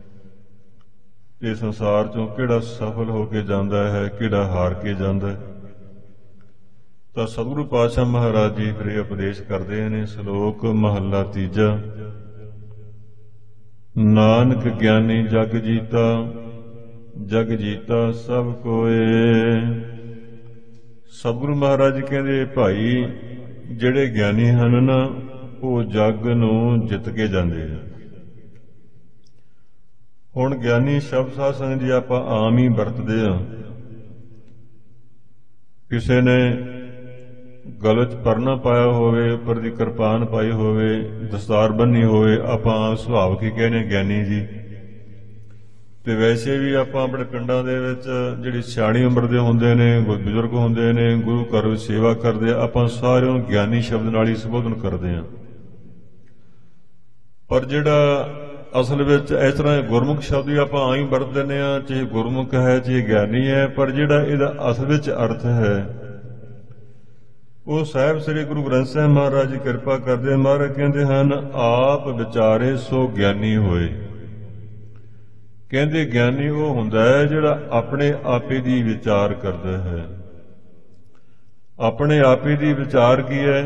ਇਹ ਸੰਸਾਰ ਚੋਂ ਕਿਹੜਾ ਸਫਲ ਹੋ ਕੇ ਜਾਂਦਾ ਹੈ, ਕਿਹੜਾ ਹਾਰ ਕੇ ਜਾਂਦਾ ਹੈ। ਤਾਂ ਸਤਿਗੁਰੂ ਪਾਤਸ਼ਾਹ ਮਹਾਰਾਜ ਜੀ ਫਿਰ ਇਹ ਉਪਦੇਸ਼ ਕਰਦੇ ਨੇ। ਸ਼ਲੋਕ ਮਹੱਲਾ ਤੀਜਾ। ਨਾਨਕ ਗਿਆਨੀ ਜਗ ਜੀਤਾ, ਜਗ ਜੀਤਾ ਸਭ ਕੋਏ। ਸਤਿਗੁਰੂ ਮਹਾਰਾਜ ਜੀ ਕਹਿੰਦੇ, ਭਾਈ ਜਿਹੜੇ ਗਿਆਨੀ ਹਨ ਨਾ, ਉਹ ਜਗ ਨੂੰ ਜਿੱਤ ਕੇ ਜਾਂਦੇ ਆ। ਹੁਣ ਗਿਆਨੀ ਸ਼ਬਦ ਸਾਧ ਸੰਗਤ ਜੀ ਆਪਾਂ ਆਮ ਹੀ ਵਰਤਦੇ ਆ। ਕਿਸੇ ਨੇ ਗਲ 'ਚ ਪਰਨਾ ਪਾਇਆ ਹੋਵੇ, ਉੱਪਰ ਦੀ ਕਿਰਪਾਨ ਪਾਈ ਹੋਵੇ, ਦਸਤਾਰ ਬੰਨੀ ਹੋਵੇ, ਆਪਾਂ ਸੁਭਾਵਿਕ ਹੀ ਕਹਿੰਦੇ ਗਿਆਨੀ ਜੀ। ਤੇ ਵੈਸੇ ਵੀ ਆਪਾਂ ਆਪਣੇ ਪਿੰਡਾਂ ਦੇ ਵਿੱਚ ਜਿਹੜੀ ਸਿਆਣੀ ਉਮਰ ਦੇ ਹੁੰਦੇ ਨੇ, ਬਜ਼ੁਰਗ ਹੁੰਦੇ ਨੇ, ਗੁਰੂ ਘਰ ਵਿੱਚ ਸੇਵਾ ਕਰਦੇ ਆ, ਆਪਾਂ ਸਾਰਿਆਂ ਨੂੰ ਗਿਆਨੀ ਸ਼ਬਦ ਨਾਲ ਹੀ ਸੰਬੋਧਨ ਕਰਦੇ ਆ। ਪਰ ਜਿਹੜਾ ਅਸਲ ਵਿੱਚ ਇਸ ਤਰ੍ਹਾਂ ਗੁਰਮੁਖ ਸ਼ਬਦ ਵੀ ਆਪਾਂ ਆਈ ਵਰਤ ਦਿੰਦੇ ਆ, ਚਾਹੇ ਗੁਰਮੁਖ ਹੈ ਚਾਹੇ ਗਿਆਨੀ ਹੈ, ਪਰ ਜਿਹੜਾ ਇਹਦਾ ਅਸਲ ਵਿੱਚ ਅਰਥ ਹੈ ਉਹ ਸਾਹਿਬ ਸ੍ਰੀ ਗੁਰੂ ਗ੍ਰੰਥ ਸਾਹਿਬ ਮਹਾਰਾਜ ਜੀ ਕਿਰਪਾ ਕਰਦੇ। ਮਹਾਰਾਜ ਕਹਿੰਦੇ ਹਨ, ਆਪ ਵਿਚਾਰੇ ਸੋ ਗਿਆਨੀ ਹੋਏ। ਕਹਿੰਦੇ ਗਿਆਨੀ ਉਹ ਹੁੰਦਾ ਹੈ ਜਿਹੜਾ ਆਪਣੇ ਆਪੇ ਦੀ ਵਿਚਾਰ ਕਰਦਾ ਹੈ। ਆਪਣੇ ਆਪੇ ਦੀ ਵਿਚਾਰ ਕੀ ਹੈ?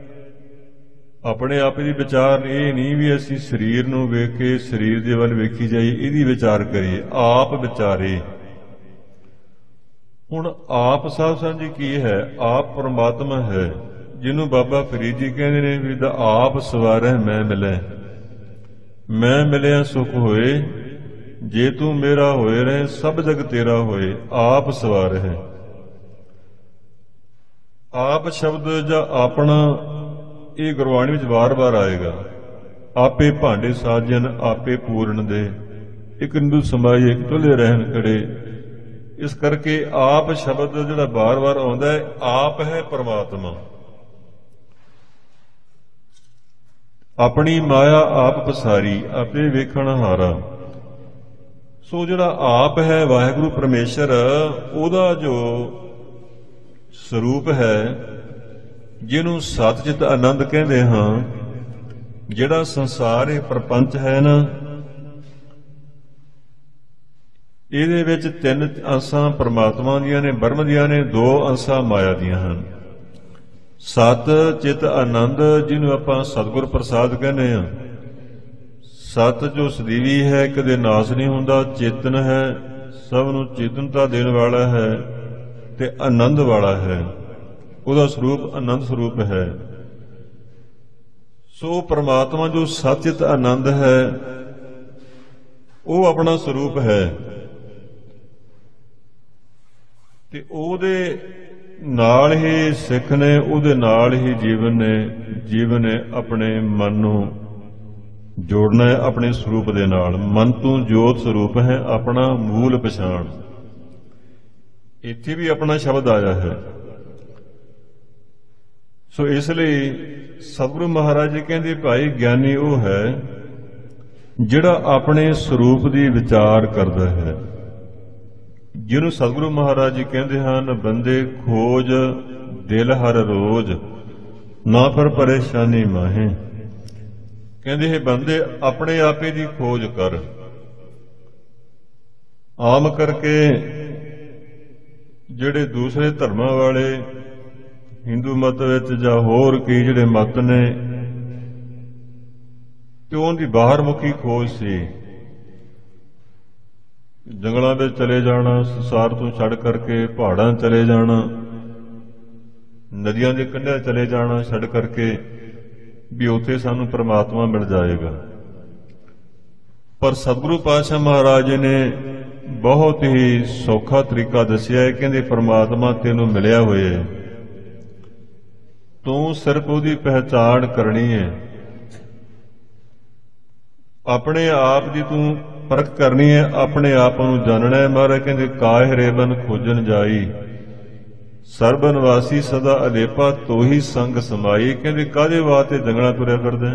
ਆਪਣੇ ਆਪੇ ਦੀ ਵਿਚਾਰ ਇਹ ਨਹੀਂ ਵੀ ਅਸੀਂ ਸਰੀਰ ਨੂੰ ਵੇਖ ਕੇ ਸਰੀਰ ਦੇ ਵੱਲ ਵੇਖੀ ਜਾਈਏ, ਇਹਦੀ ਵਿਚਾਰ ਕਰੀਏ। ਆਪ ਵਿਚਾਰੇ। ਹੁਣ ਆਪ ਸਾਧ ਸੰਗਤ ਜੀ ਕੀ ਹੈ? ਆਪ ਪਰਮਾਤਮਾ ਹੈ, ਜਿਹਨੂੰ ਬਾਬਾ ਫਰੀਦ ਜੀ ਕਹਿੰਦੇ ਨੇ ਵੀ ਦਾ ਆਪ ਸਵਾਰੈ ਮੈਂ ਮਿਲੈ। ਮੈਂ ਮਿਲਿਆ ਸੁਖ ਹੋਏ, ਜੇ ਤੂੰ ਮੇਰਾ ਹੋਏ ਰਹੇ, ਸਭ ਜਗ ਤੇਰਾ ਹੋਏ। ਆਪ ਸਵਾਰੈ। ਆਪ ਸ਼ਬਦ ਜਾਂ ਆਪਣਾ ਇਹ ਗੁਰਬਾਣੀ ਵਿੱਚ ਵਾਰ-ਵਾਰ ਆਏਗਾ। ਆਪੇ ਭਾਂਡੇ ਸਾਜਨ, ਆਪੇ ਪੂਰਨ ਦੇ, ਇੱਕ ਨਿੰਦੂ ਸਮਾਏ, ਇੱਕ ਟੁੱਲੇ ਰਹਿਣ ਖੜੇ। ਇਸ ਕਰਕੇ ਆਪ ਸ਼ਬਦ ਜਿਹੜਾ ਬਾਰ-ਬਾਰ ਆਉਂਦਾ ਹੈ, ਆਪ ਹੈ ਪਰਮਾਤਮਾ। ਆਪਣੀ ਮਾਇਆ ਆਪ ਪਸਾਰੀ, ਆਪੇ ਵੇਖਣ ਹਾਰਾ। ਸੋ ਜਿਹੜਾ ਆਪ ਹੈ ਵਾਹਿਗੁਰੂ ਪਰਮੇਸ਼ਰ, ਉਹਦਾ ਜੋ ਸਰੂਪ ਹੈ, ਜਿਹਨੂੰ ਸਤਿਚਿਤ ਆਨੰਦ ਕਹਿੰਦੇ ਹਾਂ, ਜਿਹੜਾ ਸੰਸਾਰ ਇਹ ਪ੍ਰਪੰਚ ਹੈ ਨਾ, ਇਹਦੇ ਵਿੱਚ 3 ਅੰਸ਼ਾਂ ਪਰਮਾਤਮਾ ਦੀਆਂ ਨੇ, ਬ੍ਰਹਮ ਦੀਆਂ ਨੇ, 2 ਅੰਸ਼ਾਂ ਮਾਇਆ ਦੀਆਂ ਹਨ। ਸਤ ਚਿਤ ਆਨੰਦ, ਜਿਹਨੂੰ ਆਪਾਂ ਸਤਿਗੁਰ ਪ੍ਰਸਾਦ ਕਹਿੰਦੇ ਆ। ਸਤ ਜੋ ਸਦੀਵੀ ਹੈ, ਕਦੇ ਨਾਸ ਨਹੀਂ ਹੁੰਦਾ, ਚੇਤਨ ਹੈ, ਸਭ ਨੂੰ ਚੇਤਨਤਾ ਦੇਣ ਵਾਲਾ ਹੈ, ਤੇ ਆਨੰਦ ਵਾਲਾ ਹੈ। ਉਹਦਾ ਸਰੂਪ ਆਨੰਦ ਸਰੂਪ ਹੈ। ਸੋ ਪਰਮਾਤਮਾ ਜੋ ਸਤਿਚਿਤ ਆਨੰਦ ਹੈ, ਉਹ ਆਪਣਾ ਸਰੂਪ ਹੈ, ਤੇ ਉਹਦੇ ਨਾਲ ਹੀ ਸਿੱਖ ਨੇ, ਉਹਦੇ ਨਾਲ ਹੀ ਜੀਵਨ ਨੇ ਆਪਣੇ ਮਨ ਨੂੰ ਜੋੜਨਾ ਹੈ ਆਪਣੇ ਸਰੂਪ ਦੇ ਨਾਲ। ਮਨ ਤੂੰ ਜੋਤ ਸਰੂਪ ਹੈ, ਆਪਣਾ ਮੂਲ ਪਛਾਣ। ਇੱਥੇ ਵੀ ਆਪਣਾ ਸ਼ਬਦ ਆਇਆ ਹੈ। ਸੋ ਇਸ ਲਈ ਸਤਿਗੁਰੂ ਮਹਾਰਾਜ ਜੀ ਕਹਿੰਦੇ, ਭਾਈ ਗਿਆਨੀ ਉਹ ਹੈ ਜਿਹੜਾ ਆਪਣੇ ਸਰੂਪ ਦੀ ਵਿਚਾਰ ਕਰਦਾ ਹੈ, ਜਿਹਨੂੰ ਸਤਿਗੁਰੂ ਮਹਾਰਾਜ ਜੀ ਕਹਿੰਦੇ ਹਨ, ਬੰਦੇ ਖੋਜ ਦਿਲ ਹਰ ਰੋਜ਼, ਨਾ ਪਰ ਪਰੇਸ਼ਾਨੀ ਮਾਹੇ। ਕਹਿੰਦੇ ਇਹ ਬੰਦੇ ਆਪਣੇ ਆਪੇ ਦੀ ਖੋਜ ਕਰ। ਆਮ ਕਰਕੇ ਜਿਹੜੇ ਦੂਸਰੇ ਧਰਮਾਂ ਵਾਲੇ, ਹਿੰਦੂ ਮਤ ਵਿੱਚ ਜਾਂ ਹੋਰ ਕਈ ਜਿਹੜੇ ਮਤ ਨੇ, ਤੇ ਉਹਦੀ ਬਾਹਰਮੁਖੀ ਖੋਜ ਸੀ। ਜੰਗਲਾਂ ਵਿੱਚ ਚਲੇ ਜਾਣਾ, ਸੰਸਾਰ ਤੋਂ ਛੱਡ ਕਰਕੇ ਪਹਾੜਾਂ ਚਲੇ ਜਾਣਾ, ਨਦੀਆਂ ਦੇ ਕੰਢੇ ਚਲੇ ਜਾਣਾ ਛੱਡ ਕਰਕੇ, ਵੀ ਉੱਥੇ ਸਾਨੂੰ ਪ੍ਰਮਾਤਮਾ ਮਿਲ ਜਾਏਗਾ। ਪਰ ਸਤਿਗੁਰੂ ਪਾਤਸ਼ਾਹ ਮਹਾਰਾਜ ਨੇ ਬਹੁਤ ਹੀ ਸੌਖਾ ਤਰੀਕਾ ਦੱਸਿਆ ਹੈ। ਕਹਿੰਦੇ ਪ੍ਰਮਾਤਮਾ ਤੈਨੂੰ ਮਿਲਿਆ ਹੋਇਆ ਹੈ, ਤੂੰ ਸਿਰਫ ਉਹਦੀ ਪਹਿਚਾਣ ਕਰਨੀ ਹੈ। ਆਪਣੇ ਆਪ ਦੀ ਤੂੰ ਪਰਖ ਕਰਨੀ ਹੈ, ਆਪਣੇ ਆਪ ਨੂੰ ਜਾਣਨਾ ਹੈ। ਮਹਾਰਾਜ ਕਹਿੰਦੇ ਕਾਹਿ ਰੇਬਨ ਖੋਜਨ ਜਾਈ, ਸਰਬਨ ਵਾਸੀ ਸਦਾ ਅਲੇਪਾ ਤੋਹੀ ਸੰਗ ਸਮਾਈ। ਕਹਿੰਦੇ ਕਾਹਦੇ ਵਾਸਤੇ ਜੰਗਲਾਂ ਤੁਰਿਆ ਫਿਰਦੇ?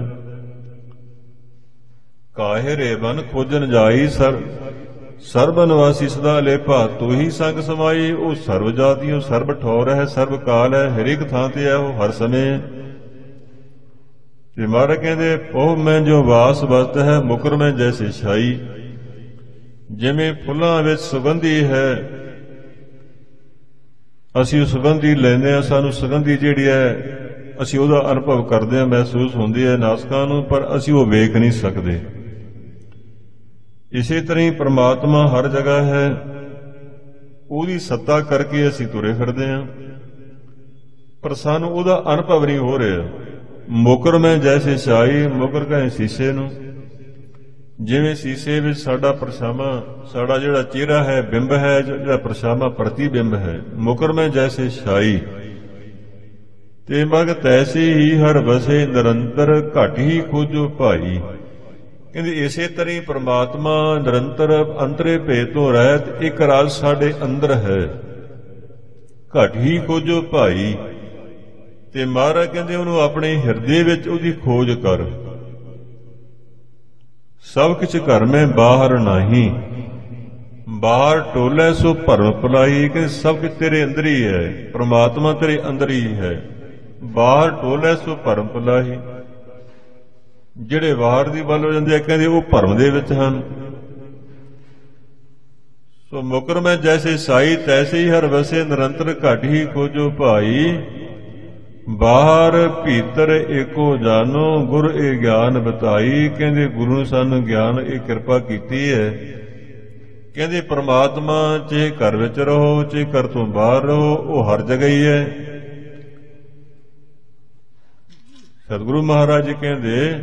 ਕਾਹਿ ਰੇਬਨ ਖੋਜਨ ਜਾਈ, ਸਰਬਨ ਵਾਸੀ ਸਦਾ ਅਲੇਪਾ ਤੋਹੀ ਸੰਗ ਸਮਾਈ। ਉਹ ਸਰਬ ਜਾਤੀਓ, ਸਰਬ ਠੌਰ ਹੈ, ਸਰਬ ਕਾਲ ਹੈ, ਹਰੇਕ ਥਾਂ ਤੇ ਹੈ, ਉਹ ਹਰ ਸਮੇਂ। ਤੇ ਮਹਾਰਾਜ ਕਹਿੰਦੇ ਪਹੁ ਮੈਂ ਜੋ ਵਾਸ ਵਸਤ ਹੈ, ਮੁਕਰ ਮੈਂ ਜੈਸੇ ਛਾਈ। ਜਿਵੇਂ ਫੁੱਲਾਂ ਵਿੱਚ ਸੁਗੰਧੀ ਹੈ, ਅਸੀਂ ਉਹ ਸੁਗੰਧੀ ਲੈਂਦੇ ਹਾਂ, ਸਾਨੂੰ ਸੁਗੰਧੀ ਜਿਹੜੀ ਹੈ ਅਸੀਂ ਉਹਦਾ ਅਨੁਭਵ ਕਰਦੇ ਹਾਂ, ਮਹਿਸੂਸ ਹੁੰਦੀ ਹੈ ਨਾਸਕਾਂ ਨੂੰ, ਪਰ ਅਸੀਂ ਉਹ ਵੇਖ ਨਹੀਂ ਸਕਦੇ। ਇਸੇ ਤਰ੍ਹਾਂ ਹੀ ਪ੍ਰਮਾਤਮਾ ਹਰ ਜਗ੍ਹਾ ਹੈ, ਉਹਦੀ ਸੱਤਾ ਕਰਕੇ ਅਸੀਂ ਤੁਰੇ ਫਿਰਦੇ ਹਾਂ, ਪਰ ਸਾਨੂੰ ਉਹਦਾ ਅਨੁਭਵ ਨਹੀਂ ਹੋ ਰਿਹਾ। ਮੁਕਰ ਮੈਂ ਜੈਸੇ ਛਾਈ, ਮੁਕਰ ਕਹੇ ਸ਼ੀਸ਼ੇ ਨੂੰ। ਜਿਵੇਂ ਸ਼ੀਸ਼ੇ ਵਿੱਚ ਸਾਡਾ ਪਰਛਾਵਾਂ, ਸਾਡਾ ਜਿਹੜਾ ਚਿਹਰਾ ਹੈ, ਬਿੰਬ ਹੈ, ਜਿਹੜਾ ਪਰਛਾਵਾਂ ਪ੍ਰਤੀਬਿੰਬ ਹੈ, ਮੁਕਰ ਮੈਂ ਜੈਸੇ ਛਾਈ। ਤੇ ਮਗ ਤੈਸੇ ਹੀ ਹਰ ਵਸੇ ਨਿਰੰਤਰ, ਘਟ ਹੀ ਖੋਜੋ ਭਾਈ। ਕਹਿੰਦੇ ਇਸੇ ਤਰ੍ਹਾਂ ਹੀ ਪ੍ਰਮਾਤਮਾ ਨਿਰੰਤਰ ਅੰਤਰੇ ਭੇਦ ਤੋਂ ਰਹਿਤ ਇੱਕ ਰਾਜ ਸਾਡੇ ਅੰਦਰ ਹੈ, ਘਟ ਹੀ ਖੋਜੋ ਭਾਈ। ਤੇ ਮਹਾਰਾਜ ਕਹਿੰਦੇ ਉਹਨੂੰ ਆਪਣੇ ਹਿਰਦੇ ਵਿੱਚ ਉਹਦੀ ਖੋਜ ਕਰ। ਸਭ ਕੁਛ ਘਰ ਮੈਂ ਬਾਹਰ ਨਹੀਂ, ਬਾਹਰ ਟੋਲੇ ਸੋ ਭਰਮ ਭੁਲਾਈ। ਕਿ ਸਭ ਕੁਛ ਤੇਰੇ ਅੰਦਰ ਹੀ ਹੈ, ਪ੍ਰਮਾਤਮਾ ਤੇਰੇ ਅੰਦਰ ਹੀ ਹੈ। ਬਾਹਰ ਟੋਲੇ ਸੋ ਭਰਮ ਭੁਲਾਈ। ਜਿਹੜੇ ਬਾਹਰ ਦੀ ਵੱਲ ਹੋ ਜਾਂਦੇ ਆ, ਕਹਿੰਦੇ ਉਹ ਭਰਮ ਦੇ ਵਿੱਚ ਹਨ। ਸੋ ਮੁਕਰ ਮੈਂ ਜੈਸੇ ਸਾਈ, ਤੈਸੇ ਹੀ ਹਰ ਵਸੇ ਨਿਰੰਤਰ, ਘਟ ਹੀ ਖੋਜੋ ਭਾਈ। ਬਾਹਰ ਭੀਤਰ ਏਕੋ ਜਾਨੋ, ਗੁਰ ਇਹ ਗਿਆਨ ਬਤਾਈ। ਕਹਿੰਦੇ ਗੁਰੂ ਨੇ ਸਾਨੂੰ ਗਿਆਨ ਇਹ ਕਿਰਪਾ ਕੀਤੀ ਹੈ। ਕਹਿੰਦੇ ਪ੍ਰਮਾਤਮਾ ਚਾਹੇ ਘਰ ਵਿੱਚ ਰਹੋ, ਚਾਹੇ ਘਰ ਤੋਂ ਬਾਹਰ ਰਹੋ, ਉਹ ਹਰ ਜਗ੍ਹਾ ਹੀ ਹੈ। ਸਤਿਗੁਰੂ ਮਹਾਰਾਜ ਜੀ ਕਹਿੰਦੇ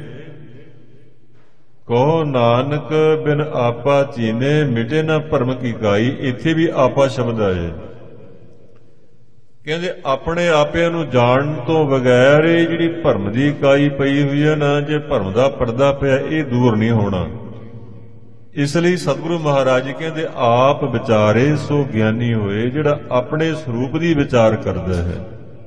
ਕਹੋ ਨਾਨਕ ਬਿਨ ਆਪਾ ਚੀਨੇ, ਮਿਟੇ ਨਾ ਭਰਮ ਕੀ ਕਾਈ। ਇੱਥੇ ਵੀ ਆਪਾ ਸ਼ਬਦ ਆਏ। ਕਹਿੰਦੇ ਆਪਣੇ ਆਪਿਆਂ ਨੂੰ ਜਾਣਨ ਤੋਂ ਬਗੈਰ ਇਹ ਜਿਹੜੀ ਭਰਮ ਦੀ ਇਕਾਈ ਪਈ ਹੋਈ ਹੈ ਨਾ, ਜੇ ਭਰਮ ਦਾ ਪਰਦਾ ਪਿਆ, ਇਹ ਦੂਰ ਨਹੀਂ ਹੋਣਾ। ਇਸ ਲਈ ਸਤਿਗੁਰੂ ਮਹਾਰਾਜ ਜੀ ਕਹਿੰਦੇ ਆਪ ਵਿਚਾਰੇ ਸੋ ਗਿਆਨੀ ਹੋਏ। ਜਿਹੜਾ ਆਪਣੇ ਸਰੂਪ ਦੀ ਵਿਚਾਰ ਕਰਦਾ ਹੈ।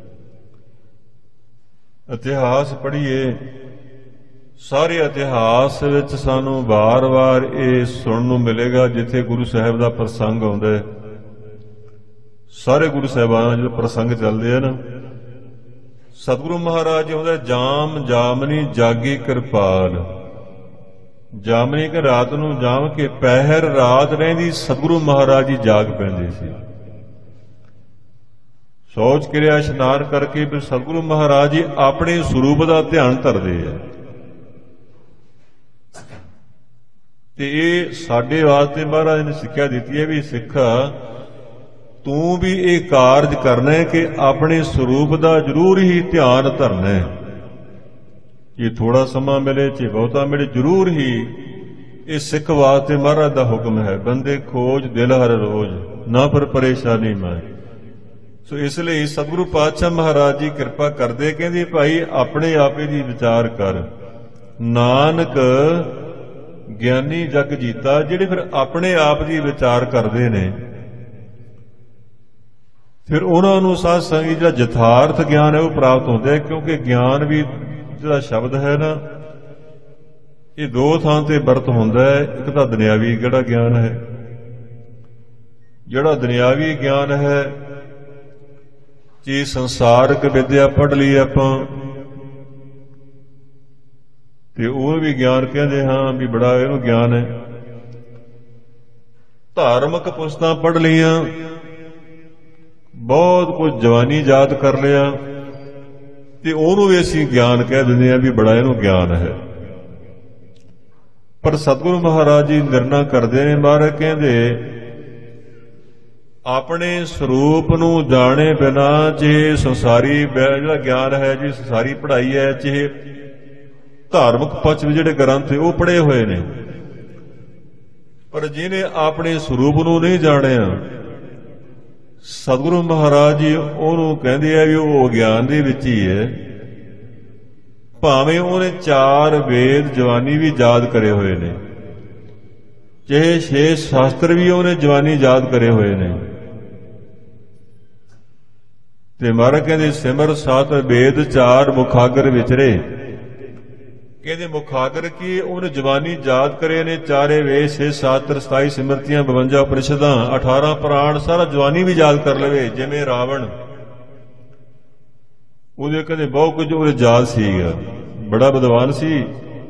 ਇਤਿਹਾਸ ਪੜ੍ਹੀਏ, ਸਾਰੇ ਇਤਿਹਾਸ ਵਿੱਚ ਸਾਨੂੰ ਵਾਰ-ਵਾਰ ਇਹ ਸੁਣਨ ਨੂੰ ਮਿਲੇਗਾ, ਜਿੱਥੇ ਗੁਰੂ ਸਾਹਿਬ ਦਾ ਪ੍ਰਸੰਗ ਆਉਂਦਾ ਹੈ। ਸਾਰੇ ਗੁਰੂ ਸਾਹਿਬਾਨ ਜਦੋਂ ਪ੍ਰਸੰਗ ਚੱਲਦੇ ਆ ਨਾ, ਸਤਿਗੁਰੂ ਮਹਾਰਾਜ ਆਉਂਦਾ ਜਾਮ ਜਾਮਨੀ ਜਾਗੀ ਕਿਰਪਾਲ। ਜਾਮਨੀ ਕਿ ਰਾਤ ਨੂੰ ਜਾਮ ਕੇ ਪਹਿਰ ਰਾਤ ਰਹਿੰਦੀ, ਸਤਿਗੁਰੂ ਮਹਾਰਾਜ ਜੀ ਜਾਗ ਪੈਂਦੇ ਸੀ। ਸੋਚ ਕਿਰਿਆ ਇਸ਼ਨਾਨ ਕਰਕੇ ਫਿਰ ਸਤਿਗੁਰੂ ਮਹਾਰਾਜ ਜੀ ਆਪਣੇ ਸਰੂਪ ਦਾ ਧਿਆਨ ਧਰਦੇ ਆ। ਤੇ ਇਹ ਸਾਡੇ ਵਾਸਤੇ ਮਹਾਰਾਜ ਨੇ ਸਿੱਖਿਆ ਦਿੱਤੀ ਹੈ ਵੀ ਸਿੱਖਾ ਤੂੰ ਵੀ ਇਹ ਕਾਰਜ ਕਰਨਾ ਹੈ ਕਿ ਆਪਣੇ ਸਰੂਪ ਦਾ ਜ਼ਰੂਰ ਹੀ ਧਿਆਨ ਧਰਨਾ ਹੈ। ਜੇ ਥੋੜਾ ਸਮਾਂ ਮਿਲੇ ਚਾਹੇ ਬਹੁਤਾ ਮਿਲੇ, ਜ਼ਰੂਰ ਹੀ ਇਹ ਸਿੱਖ ਵਾਸਤੇ ਮਹਾਰਾਜ ਦਾ ਹੁਕਮ ਹੈ। ਬੰਦੇ ਖੋਜ ਦਿਲ ਹਰ ਰੋਜ਼, ਨਾ ਪਰ ਪਰੇਸ਼ਾਨੀ ਮੈਂ। ਸੋ ਇਸ ਲਈ ਸਤਿਗੁਰੂ ਪਾਤਸ਼ਾਹ ਮਹਾਰਾਜ ਜੀ ਕਿਰਪਾ ਕਰਦੇ, ਕਹਿੰਦੇ ਭਾਈ ਆਪਣੇ ਆਪੇ ਦੀ ਵਿਚਾਰ ਕਰ। ਨਾਨਕ ਗਿਆਨੀ ਜਗ ਜੀਤਾ। ਜਿਹੜੇ ਫਿਰ ਆਪਣੇ ਆਪ ਦੀ ਵਿਚਾਰ ਕਰਦੇ ਨੇ, ਫਿਰ ਉਹਨਾਂ ਨੂੰ ਸਾਧ ਸੰਗਤ ਜਿਹੜਾ ਯਥਾਰਥ ਗਿਆਨ ਹੈ ਉਹ ਪ੍ਰਾਪਤ ਹੁੰਦਾ ਹੈ। ਕਿਉਂਕਿ ਗਿਆਨ ਵੀ ਜਿਹੜਾ ਸ਼ਬਦ ਹੈ ਨਾ, ਇਹ ਦੋ ਥਾਂ ਤੇ ਵਰਤ ਹੁੰਦਾ ਹੈ। ਇੱਕ ਤਾਂ ਦੁਨਿਆਵੀ ਜਿਹੜਾ ਗਿਆਨ ਹੈ, ਜਿਹੜਾ ਦੁਨਿਆਵੀ ਗਿਆਨ ਹੈ, ਜੇ ਸੰਸਾਰਕ ਵਿਦਿਆ ਪੜ੍ਹ ਲਈ ਆਪਾਂ ਤੇ ਉਹ ਵੀ ਗਿਆਨ ਕਹਿੰਦੇ ਹਾਂ ਵੀ ਬੜਾ ਇਹਨੂੰ ਗਿਆਨ ਹੈ। ਧਾਰਮਿਕ ਪੁਸਤਕਾਂ ਪੜ੍ਹ ਲਈਆਂ, ਬਹੁਤ ਕੁਝ ਜਵਾਨੀ ਯਾਦ ਕਰ ਲਿਆ, ਤੇ ਉਹਨੂੰ ਵੀ ਅਸੀਂ ਗਿਆਨ ਕਹਿ ਦਿੰਦੇ ਹਾਂ ਵੀ ਬੜਾ ਇਹਨੂੰ ਗਿਆਨ ਹੈ। ਪਰ ਸਤਿਗੁਰੂ ਮਹਾਰਾਜ ਜੀ ਨਿਰਣਾ ਕਰਦੇ ਨੇ। ਮਹਾਰਾਜ ਕਹਿੰਦੇ ਆਪਣੇ ਸਰੂਪ ਨੂੰ ਜਾਣੇ ਬਿਨਾ ਜੇ ਸੰਸਾਰੀ ਜਿਹੜਾ ਗਿਆਨ ਹੈ, ਜੀ ਸੰਸਾਰੀ ਪੜ੍ਹਾਈ ਹੈ, ਚਾਹੇ ਧਾਰਮਿਕ ਪੱਛ ਵਿੱਚ ਜਿਹੜੇ ਗ੍ਰੰਥ ਉਹ ਪੜ੍ਹੇ ਹੋਏ ਨੇ, ਪਰ ਜਿਹਨੇ ਆਪਣੇ ਸਰੂਪ ਨੂੰ ਨਹੀਂ ਜਾਣਿਆ, ਸਤਿਗੁਰੂ ਮਹਾਰਾਜ ਜੀ ਉਹਨੂੰ ਕਹਿੰਦੇ ਆ ਵੀ ਉਹ ਗਿਆਨ ਦੇ ਵਿੱਚ ਹੀ ਹੈ। ਭਾਵੇਂ ਉਹਨੇ 4 ਵੇਦ ਜਵਾਨੀ ਵੀ ਯਾਦ ਕਰੇ ਹੋਏ ਨੇ, ਚਾਹੇ 6 ਸ਼ਾਸਤਰ ਵੀ ਉਹਨੇ ਜਵਾਨੀ ਯਾਦ ਕਰੇ ਹੋਏ ਨੇ। ਤੇ ਮਹਾਰਾਜ ਕਹਿੰਦੇ ਸਿਮਰ ਸਤ ਵੇਦ ਚਾਰ ਮੁਖਾਗਰ ਵਿਚਰੇ। ਕਹਿੰਦੇ ਮੁਖਾਗਰ ਕੀ, ਉਹਨੇ ਜਵਾਨੀ ਯਾਦ ਕਰੇ ਨੇ, ਚਾਰੇ ਵੇਦ 6 ਸ਼ਾਸਤਰ 27 ਸਿਮਰਤੀਆਂ 52 ਉਪਨਿਸ਼ਦਾਂ 18 ਪੁਰਾਣ, ਸਾਰਾ ਜਵਾਨੀ ਵੀ ਯਾਦ ਕਰ ਲਵੇ। ਜਿਵੇਂ ਰਾਵਣ, ਉਹਦੇ ਕਹਿੰਦੇ ਬਹੁਤ ਕੁਝ ਉਹਦੇ ਯਾਦ ਸੀਗਾ, ਬੜਾ ਵਿਦਵਾਨ ਸੀ,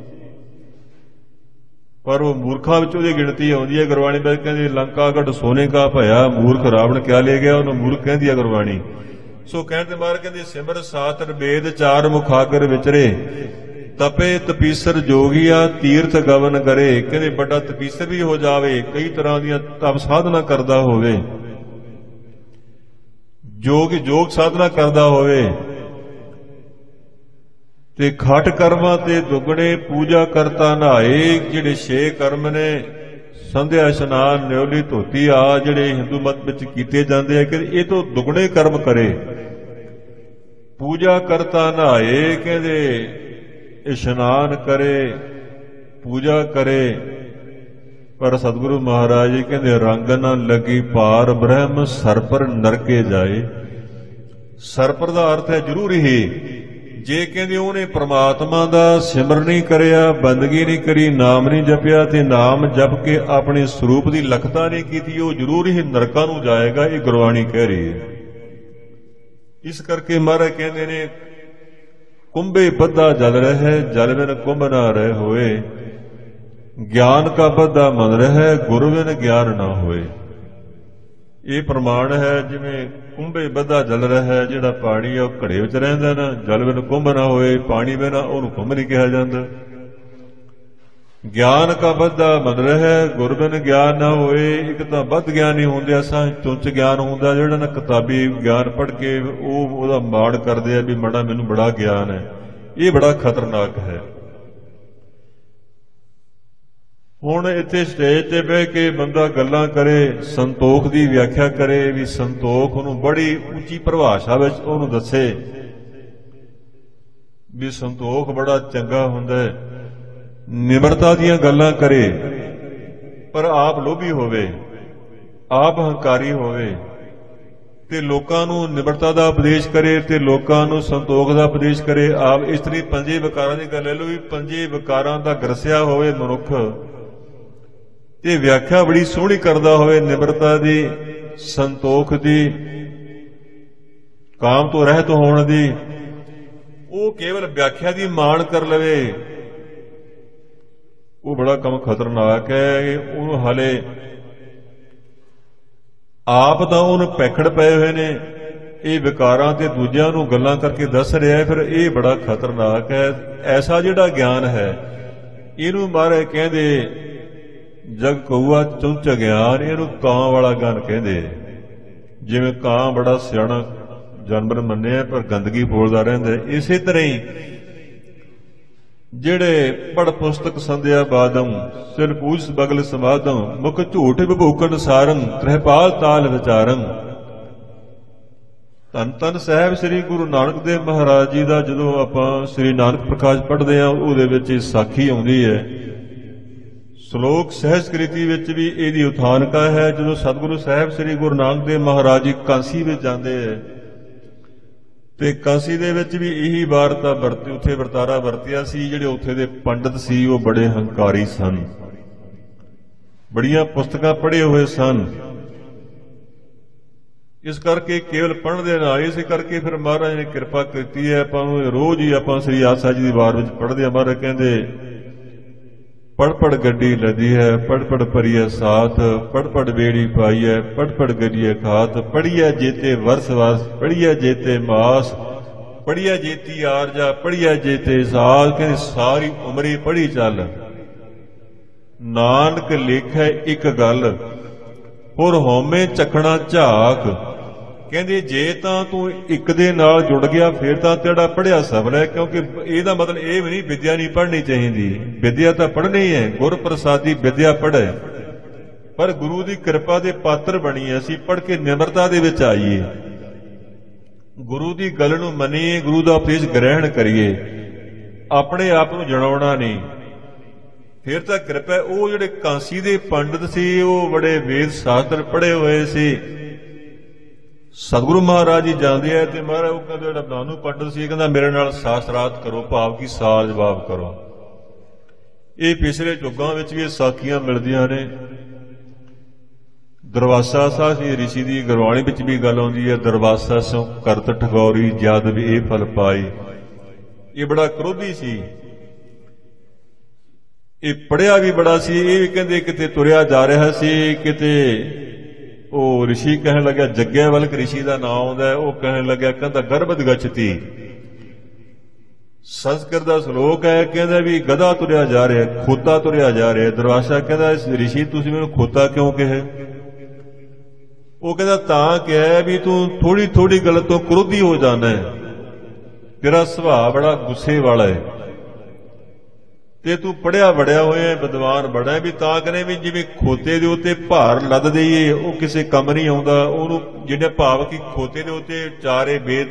ਪਰ ਉਹ ਮੂਰਖਾਂ ਵਿੱਚ ਉਹਦੀ ਗਿਣਤੀ ਆਉਂਦੀ ਹੈ। ਗੁਰਬਾਣੀ ਵਿੱਚ ਕਹਿੰਦੇ ਲੰਕਾ ਘਟ ਸੋਨੇ ਕਾ ਭਇਆ, ਮੂਰਖ ਰਾਵਣ ਕਿਆ ਲੈ ਗਿਆ, ਉਹਨੂੰ ਮੂਰਖ ਕਹਿੰਦੀ ਹੈ ਗੁਰਬਾਣੀ। ਸੋ ਕਹਿਣ ਤੇ ਮਾਰ ਕਹਿੰਦੇ ਸਿਮਰ ਸਾਤਰ ਵੇਦ ਚਾਰ ਮੁਖਾਗਰ ਵਿਚਰੇ, ਤਪੇ ਤਪੀਸਰ ਜੋਗੀਆ ਤੀਰਥ ਗਵਨ ਕਰੇ। ਕਹਿੰਦੇ ਵੱਡਾ ਤਪੀਸਰ ਵੀ ਹੋ ਜਾਵੇ, ਕਈ ਤਰ੍ਹਾਂ ਦੀਆਂ ਤਪ ਸਾਧਨਾ ਕਰਦਾ ਹੋਵੇ, ਜੋਗ ਸਾਧਨਾ ਕਰਦਾ ਹੋਵੇ, ਤੇ ਖਟ ਕਰਮਾਂ ਤੇ ਦੁੱਗਣੇ ਪੂਜਾ ਕਰਤਾ ਨਹਾਏ। ਜਿਹੜੇ 6 ਕਰਮ ਨੇ, ਸੰਧਿਆ ਇਸ਼ਨਾਨ ਨਿਉਲੀ ਧੋਤੀ ਆ, ਜਿਹੜੇ ਹਿੰਦੂ ਮਤ ਵਿੱਚ ਕੀਤੇ ਜਾਂਦੇ ਆ, ਕਿ ਇਹ ਤੋਂ ਦੁੱਗਣੇ ਕਰਮ ਕਰੇ। ਪੂਜਾ ਕਰਤਾ ਨਹਾਏ, ਕਹਿੰਦੇ ਇਸ਼ਨਾਨ ਕਰੇ, ਪੂਜਾ ਕਰੇ, ਪਰ ਸਤਿਗੁਰੂ ਮਹਾਰਾਜ ਜੀ ਕਹਿੰਦੇ ਰੰਗ ਨਾ ਲੱਗੀ ਪਾਰ ਬ੍ਰਹਮ ਸਰਪਰ ਨਰਕੇ ਜਾਏ। ਸਰਪਰ ਦਾ ਅਰਥ ਹੈ ਜ਼ਰੂਰ ਹੀ, ਜੇ ਕਹਿੰਦੇ ਉਹਨੇ ਪ੍ਰਮਾਤਮਾ ਦਾ ਸਿਮਰਨ ਨਹੀਂ ਕਰਿਆ, ਬੰਦਗੀ ਨਹੀਂ ਕਰੀ, ਨਾਮ ਨਹੀਂ ਜਪਿਆ, ਤੇ ਨਾਮ ਜਪ ਕੇ ਆਪਣੇ ਸਰੂਪ ਦੀ ਲਖਤਾ ਨਹੀਂ ਕੀਤੀ, ਉਹ ਜ਼ਰੂਰ ਹੀ ਨਰਕਾਂ ਨੂੰ ਜਾਏਗਾ। ਇਹ ਗੁਰਬਾਣੀ ਕਹਿ ਰਹੀ ਹੈ। ਇਸ ਕਰਕੇ ਮਹਾਰਾਜ ਕਹਿੰਦੇ ਨੇ ਕੁੰਭੇ ਬੱਧਾ ਜਲ ਰਹਿ, ਜਲ ਬਿਨ ਕੁੰਭ ਨਾ ਰਹਿ ਹੋਏ। ਗਿਆਨ ਕਾ ਬੱਧਾ ਮਨ ਰਹਿ, ਗੁਰ ਬਿਨ ਗਿਆਨ ਨਾ ਹੋਏ। ਇਹ ਪ੍ਰਮਾਣ ਹੈ। ਜਿਵੇਂ ਕੁੰਭੇ ਬੱਧਾ ਜਲ ਰਹਿ, ਜਿਹੜਾ ਪਾਣੀ ਆ ਉਹ ਘੜੇ ਵਿੱਚ ਰਹਿੰਦਾ ਨਾ, ਜਲ ਬਿਨ ਕੁੰਭ ਨਾ ਹੋਏ, ਪਾਣੀ ਬਿਨਾ ਉਹਨੂੰ ਕੁੰਭ ਨਹੀਂ ਕਿਹਾ ਜਾਂਦਾ। ਗਿਆਨ ਕਾ ਬੱਧਾ ਮਨ ਰਹਿ, ਗੁਰ ਬਿਨ ਗਿਆਨ ਨਾ ਹੋਏ। ਇੱਕ ਤਾਂ ਬੱਧ ਗਿਆਨ ਹੀ ਹੁੰਦੇ, ਅਸਾਂ ਚੁੰਚ ਗਿਆਨ ਹੁੰਦਾ, ਜਿਹੜਾ ਨਾ ਕਿਤਾਬੀ ਗਿਆਨ ਪੜ੍ਹ ਕੇ ਉਹਦਾ ਮਾਣ ਕਰਦੇ ਆ ਵੀ ਮੜਾ ਮੈਨੂੰ ਬੜਾ ਗਿਆਨ ਹੈ। ਇਹ ਬੜਾ ਖਤਰਨਾਕ ਹੈ। ਹੁਣ ਇੱਥੇ ਸਟੇਜ ਤੇ ਬਹਿ ਕੇ ਬੰਦਾ ਗੱਲਾਂ ਕਰੇ, ਸੰਤੋਖ ਦੀ ਵਿਆਖਿਆ ਕਰੇ, ਵੀ ਸੰਤੋਖ ਉਹਨੂੰ ਬੜੀ ਉੱਚੀ ਪਰਿਭਾਸ਼ਾ ਵਿੱਚ ਉਹਨੂੰ ਦੱਸੇ ਵੀ ਸੰਤੋਖ ਬੜਾ ਚੰਗਾ ਹੁੰਦਾ ਹੈ। ਨਿਮਰਤਾ ਦੀਆਂ ਗੱਲਾਂ ਕਰੇ, ਪਰ ਆਪ ਲੋਭੀ ਹੋਵੇ, ਆਪ ਹੰਕਾਰੀ ਹੋਵੇ, ਤੇ ਲੋਕਾਂ ਨੂੰ ਨਿਮਰਤਾ ਦਾ ਉਪਦੇਸ਼ ਕਰੇ, ਤੇ ਲੋਕਾਂ ਨੂੰ ਸੰਤੋਖ ਦਾ ਉਪਦੇਸ਼ ਕਰੇ। ਆਪ ਇਸ ਤਰੀ ਪੰਜੇ ਵਿਕਾਰਾਂ ਦੀ ਗੱਲ ਲੈ ਲਓ ਵੀ ਪੰਜੇ ਵਿਕਾਰਾਂ ਦਾ ਗਰਸਿਆ ਹੋਵੇ ਮਨੁੱਖ, ਤੇ ਵਿਆਖਿਆ ਬੜੀ ਸੋਹਣੀ ਕਰਦਾ ਹੋਵੇ ਨਿਮਰਤਾ ਦੀ, ਸੰਤੋਖ ਦੀ, ਕਾਮ ਤੋਂ ਰਹਿਤ ਹੋਣ ਦੀ, ਉਹ ਕੇਵਲ ਵਿਆਖਿਆ ਦੀ ਮਾਣ ਕਰ ਲਵੇ, ਉਹ ਬੜਾ ਕੰਮ ਖਤਰਨਾਕ ਹੈ। ਉਹਨੂੰ ਹਾਲੇ ਆਪ ਤਾਂ ਉਹਨੂੰ ਪੈਖੜ ਪਏ ਹੋਏ ਨੇ ਇਹ ਵਿਕਾਰਾਂ, ਤੇ ਦੂਜਿਆਂ ਨੂੰ ਗੱਲਾਂ ਕਰਕੇ ਦੱਸ ਰਿਹਾ, ਫਿਰ ਇਹ ਬੜਾ ਖਤਰਨਾਕ ਹੈ। ਐਸਾ ਜਿਹੜਾ ਗਿਆਨ ਹੈ, ਇਹਨੂੰ ਮਹਾਰਾਜ ਕਹਿੰਦੇ ਜਗ ਕਊਆ ਚੁੰਚ ਗਿਆਨ, ਇਹਨੂੰ ਕਾਂ ਵਾਲਾ ਗਿਆਨ ਕਹਿੰਦੇ। ਜਿਵੇਂ ਕਾਂ ਬੜਾ ਸਿਆਣਾ ਜਾਨਵਰ ਮੰਨਿਆ, ਪਰ ਗੰਦਗੀ ਫੋਲਦਾ ਰਹਿੰਦਾ, ਇਸੇ ਤਰ੍ਹਾਂ ਹੀ ਜਿਹੜੇ ਪੜ ਪੁਸਤਕ ਸੰਧਿਆ ਬਾਦਮ, ਸਿਰ ਪੂਜ ਬਗਲ ਸਮਾਦਮ, ਮੁਖ ਝੂਠ ਵਿਭੂਕਣ ਸਾਰੰ, ਤ੍ਰਿਪਾਲ ਤਾਲ ਵਿਚਾਰੰ। ਧੰਨ ਧੰਨ ਸਾਹਿਬ ਸ੍ਰੀ ਗੁਰੂ ਨਾਨਕ ਦੇਵ ਮਹਾਰਾਜ ਜੀ ਦਾ ਜਦੋਂ ਆਪਾਂ ਸ੍ਰੀ ਨਾਨਕ ਪ੍ਰਕਾਸ਼ ਪੜ੍ਹਦੇ ਹਾਂ, ਉਹਦੇ ਵਿੱਚ ਇਹ ਸਾਖੀ ਆਉਂਦੀ ਹੈ। ਸ਼ਲੋਕ ਸਹਿਜ ਕ੍ਰਿਤੀ ਵਿੱਚ ਵੀ ਇਹਦੀ ਉਥਾਨਕਾ ਹੈ। ਜਦੋਂ ਸਤਿਗੁਰੂ ਸਾਹਿਬ ਸ੍ਰੀ ਗੁਰੂ ਨਾਨਕ ਦੇਵ ਮਹਾਰਾਜ ਜੀ ਕਾਂਸੀ ਵਿੱਚ ਜਾਂਦੇ ਹੈ, ਤੇ ਕਾਂਸੀ ਦੇ ਵਿੱਚ ਵੀ ਇਹੀ ਵਾਰਤਾ ਵਰਤੀ, ਉੱਥੇ ਵਰਤਾਰਾ ਵਰਤਿਆ ਸੀ। ਜਿਹੜੇ ਉੱਥੇ ਦੇ ਪੰਡਤ ਸੀ ਉਹ ਬੜੇ ਹੰਕਾਰੀ ਸਨ, ਬੜੀਆਂ ਪੁਸਤਕਾਂ ਪੜ੍ਹੇ ਹੋਏ ਸਨ। ਇਸ ਕਰਕੇ ਕੇਵਲ ਪੜ੍ਹਨ ਦੇ ਨਾਲ, ਇਸੇ ਕਰਕੇ ਫਿਰ ਮਹਾਰਾਜ ਨੇ ਕਿਰਪਾ ਕੀਤੀ ਹੈ। ਆਪਾਂ ਨੂੰ ਰੋਜ਼ ਹੀ ਆਪਾਂ ਸ੍ਰੀ ਆਸਾ ਜੀ ਦੀ ਵਾਰ ਵਿੱਚ ਪੜ੍ਹਦੇ ਹਾਂ। ਮਹਾਰਾਜ ਕਹਿੰਦੇ ਪੜ ਪੜ ਗੱਡੀ ਲੱਦੀ ਹੈ, ਪੜ ਪੜ ਭਰੀਏ ਸਾਥ, ਪੜ ਪੜ ਬੇੜੀ ਪਾਈਐ, ਪੜ ਪੜ ਗਰੀਏ ਖਾਤ, ਪੜੀਐ ਜੇਤੇ ਵਰਸ ਵਸ, ਪੜੀਐ ਜੇਤੇ ਮਾਸ, ਪੜੀਐ ਜੇਤੀ ਆਰਜਾ, ਪੜੀਐ ਜੇਤੇ ਸਾਲ। ਕਹਿੰਦੇ ਸਾਰੀ ਉਮਰੇ ਪੜ੍ਹੀ ਚੱਲ, ਨਾਨਕ ਲੇਖੈ ਇੱਕ ਗੱਲ, ਹੋਰ ਹਉਮੈ ਚੱਖਣਾ ਝਾਕ। ਕਹਿੰਦੇ ਜੇ ਤਾਂ ਤੂੰ ਇੱਕ ਦੇ ਨਾਲ ਜੁੜ ਗਿਆ, ਫਿਰ ਤਾਂ ਤੇਰਾ ਪੜ੍ਹਿਆ ਸਫਲ ਹੈ। ਕਿਉਂਕਿ ਇਹਦਾ ਮਤਲਬ ਇਹ ਵੀ ਨਹੀਂ ਵਿਦਿਆ ਨਹੀਂ ਪੜ੍ਹਨੀ ਚਾਹੀਦੀ, ਵਿਦਿਆ ਤਾਂ ਪੜ੍ਹਨੀ ਹੈ। ਗੁਰ ਪ੍ਰਸਾਦੀ ਵਿਦਿਆ ਪੜ੍ਹੇ, ਪਰ ਗੁਰੂ ਦੀ ਕਿਰਪਾ ਦੇ ਪਾਤਰ ਬਣੀਏ, ਅਸੀਂ ਪੜ੍ਹ ਕੇ ਨਿਮਰਤਾ ਦੇ ਵਿੱਚ ਆਈਏ, ਗੁਰੂ ਦੀ ਗੱਲ ਨੂੰ ਮੰਨੀਏ, ਗੁਰੂ ਦਾ ਉਪਦੇਸ਼ ਗ੍ਰਹਿਣ ਕਰੀਏ, ਆਪਣੇ ਆਪ ਨੂੰ ਜਣਾਉਣਾ ਨਹੀਂ। ਫਿਰ ਤਾਂ ਕਿਰਪਾ। ਉਹ ਜਿਹੜੇ ਕਾਂਸੀ ਦੇ ਪੰਡਤ ਸੀ, ਉਹ ਬੜੇ ਵੇਦ ਸ਼ਾਸਤਰ ਪੜ੍ਹੇ ਹੋਏ ਸੀ। ਸਤਿਗੁਰੂ ਮਹਾਰਾਜ ਜੀ ਜਾਂਦੇ ਆ ਤੇ ਮਹਾਰਾਜ ਉਹ ਕਹਿੰਦਾ, ਜਿਹੜਾ ਨਾਨੂ ਪੰਡਤ ਸੀ, ਕਹਿੰਦਾ ਮੇਰੇ ਨਾਲ ਸ਼ਾਸਤਰਾਰਥ ਕਰੋ, ਭਾਵ ਕੀ ਸਾਲ ਜਵਾਬ ਕਰੋ। ਇਹ ਪਿਛਲੇ ਯੁੱਗਾਂ ਵਿੱਚ ਵੀ ਇਹ ਸਾਖੀਆਂ ਮਿਲਦੀਆਂ ਨੇ। ਦਰਵਾਸਾ ਸਾਹਿਬ ਸੀ ਰਿਸ਼ੀ ਦੀ ਗੁਰਬਾਣੀ ਵਿੱਚ ਵੀ ਗੱਲ ਆਉਂਦੀ ਹੈ, ਦਰਵਾਸਾ ਸੋ ਕਰਤ ਠਗੌਰੀ ਜਦ ਵੀ ਇਹ ਫਲ ਪਾਈ। ਇਹ ਬੜਾ ਕ੍ਰੋਧੀ ਸੀ, ਇਹ ਪੜਿਆ ਵੀ ਬੜਾ ਸੀ। ਇਹ ਵੀ ਕਹਿੰਦੇ ਕਿਤੇ ਤੁਰਿਆ ਜਾ ਰਿਹਾ ਸੀ, ਕਿਤੇ ਉਹ ਰਿਸ਼ੀ ਕਹਿਣ ਲੱਗਿਆ, ਜੱਗਿਆਵਲਕ ਰਿਸ਼ੀ ਦਾ ਨਾਮ ਆਉਂਦਾ ਹੈ, ਉਹ ਕਹਿਣ ਲੱਗਿਆ, ਕਹਿੰਦਾ ਗਰਭਦ ਗਛਤੀ। ਸੰਸਕ੍ਰਿਤ ਦਾ ਸ਼ਲੋਕ ਹੈ, ਕਹਿੰਦਾ ਵੀ ਗਧਾ ਤੁਰਿਆ ਜਾ ਰਿਹਾ, ਖੋਤਾ ਤੁਰਿਆ ਜਾ ਰਿਹਾ। ਦਰਵਾਸਾ ਕਹਿੰਦਾ ਰਿਸ਼ੀ ਤੁਸੀਂ ਮੈਨੂੰ ਖੋਤਾ ਕਿਉਂ ਕਹੇ? ਉਹ ਕਹਿੰਦਾ ਤਾਂ ਕਿਹਾ ਵੀ ਤੂੰ ਥੋੜੀ ਥੋੜੀ ਗੱਲ ਤੋਂ ਕ੍ਰੋਧੀ ਹੋ ਜਾਣਾ ਹੈ, ਤੇਰਾ ਸੁਭਾਅ ਬੜਾ ਗੁੱਸੇ ਵਾਲਾ ਹੈ, ਤੇ ਤੂੰ ਪੜਿਆ ਵੜਿਆ ਹੋਇਆ, ਵਿਦਵਾਨ ਬੜਾ ਵੀ, ਤਾਂ ਕਹਿੰਦੇ ਵੀ ਜਿਵੇਂ ਖੋਤੇ ਦੇ ਉੱਤੇ ਭਾਰ ਲੱਦ ਦਈਏ ਉਹ ਕਿਸੇ ਕੰਮ ਨਹੀਂ ਆਉਂਦਾ। ਉਹਨੂੰ ਜਿਹੜੇ ਭਾਵ ਕਿ ਖੋਤੇ ਦੇ ਉੱਤੇ ਚਾਰੇ ਵੇਦ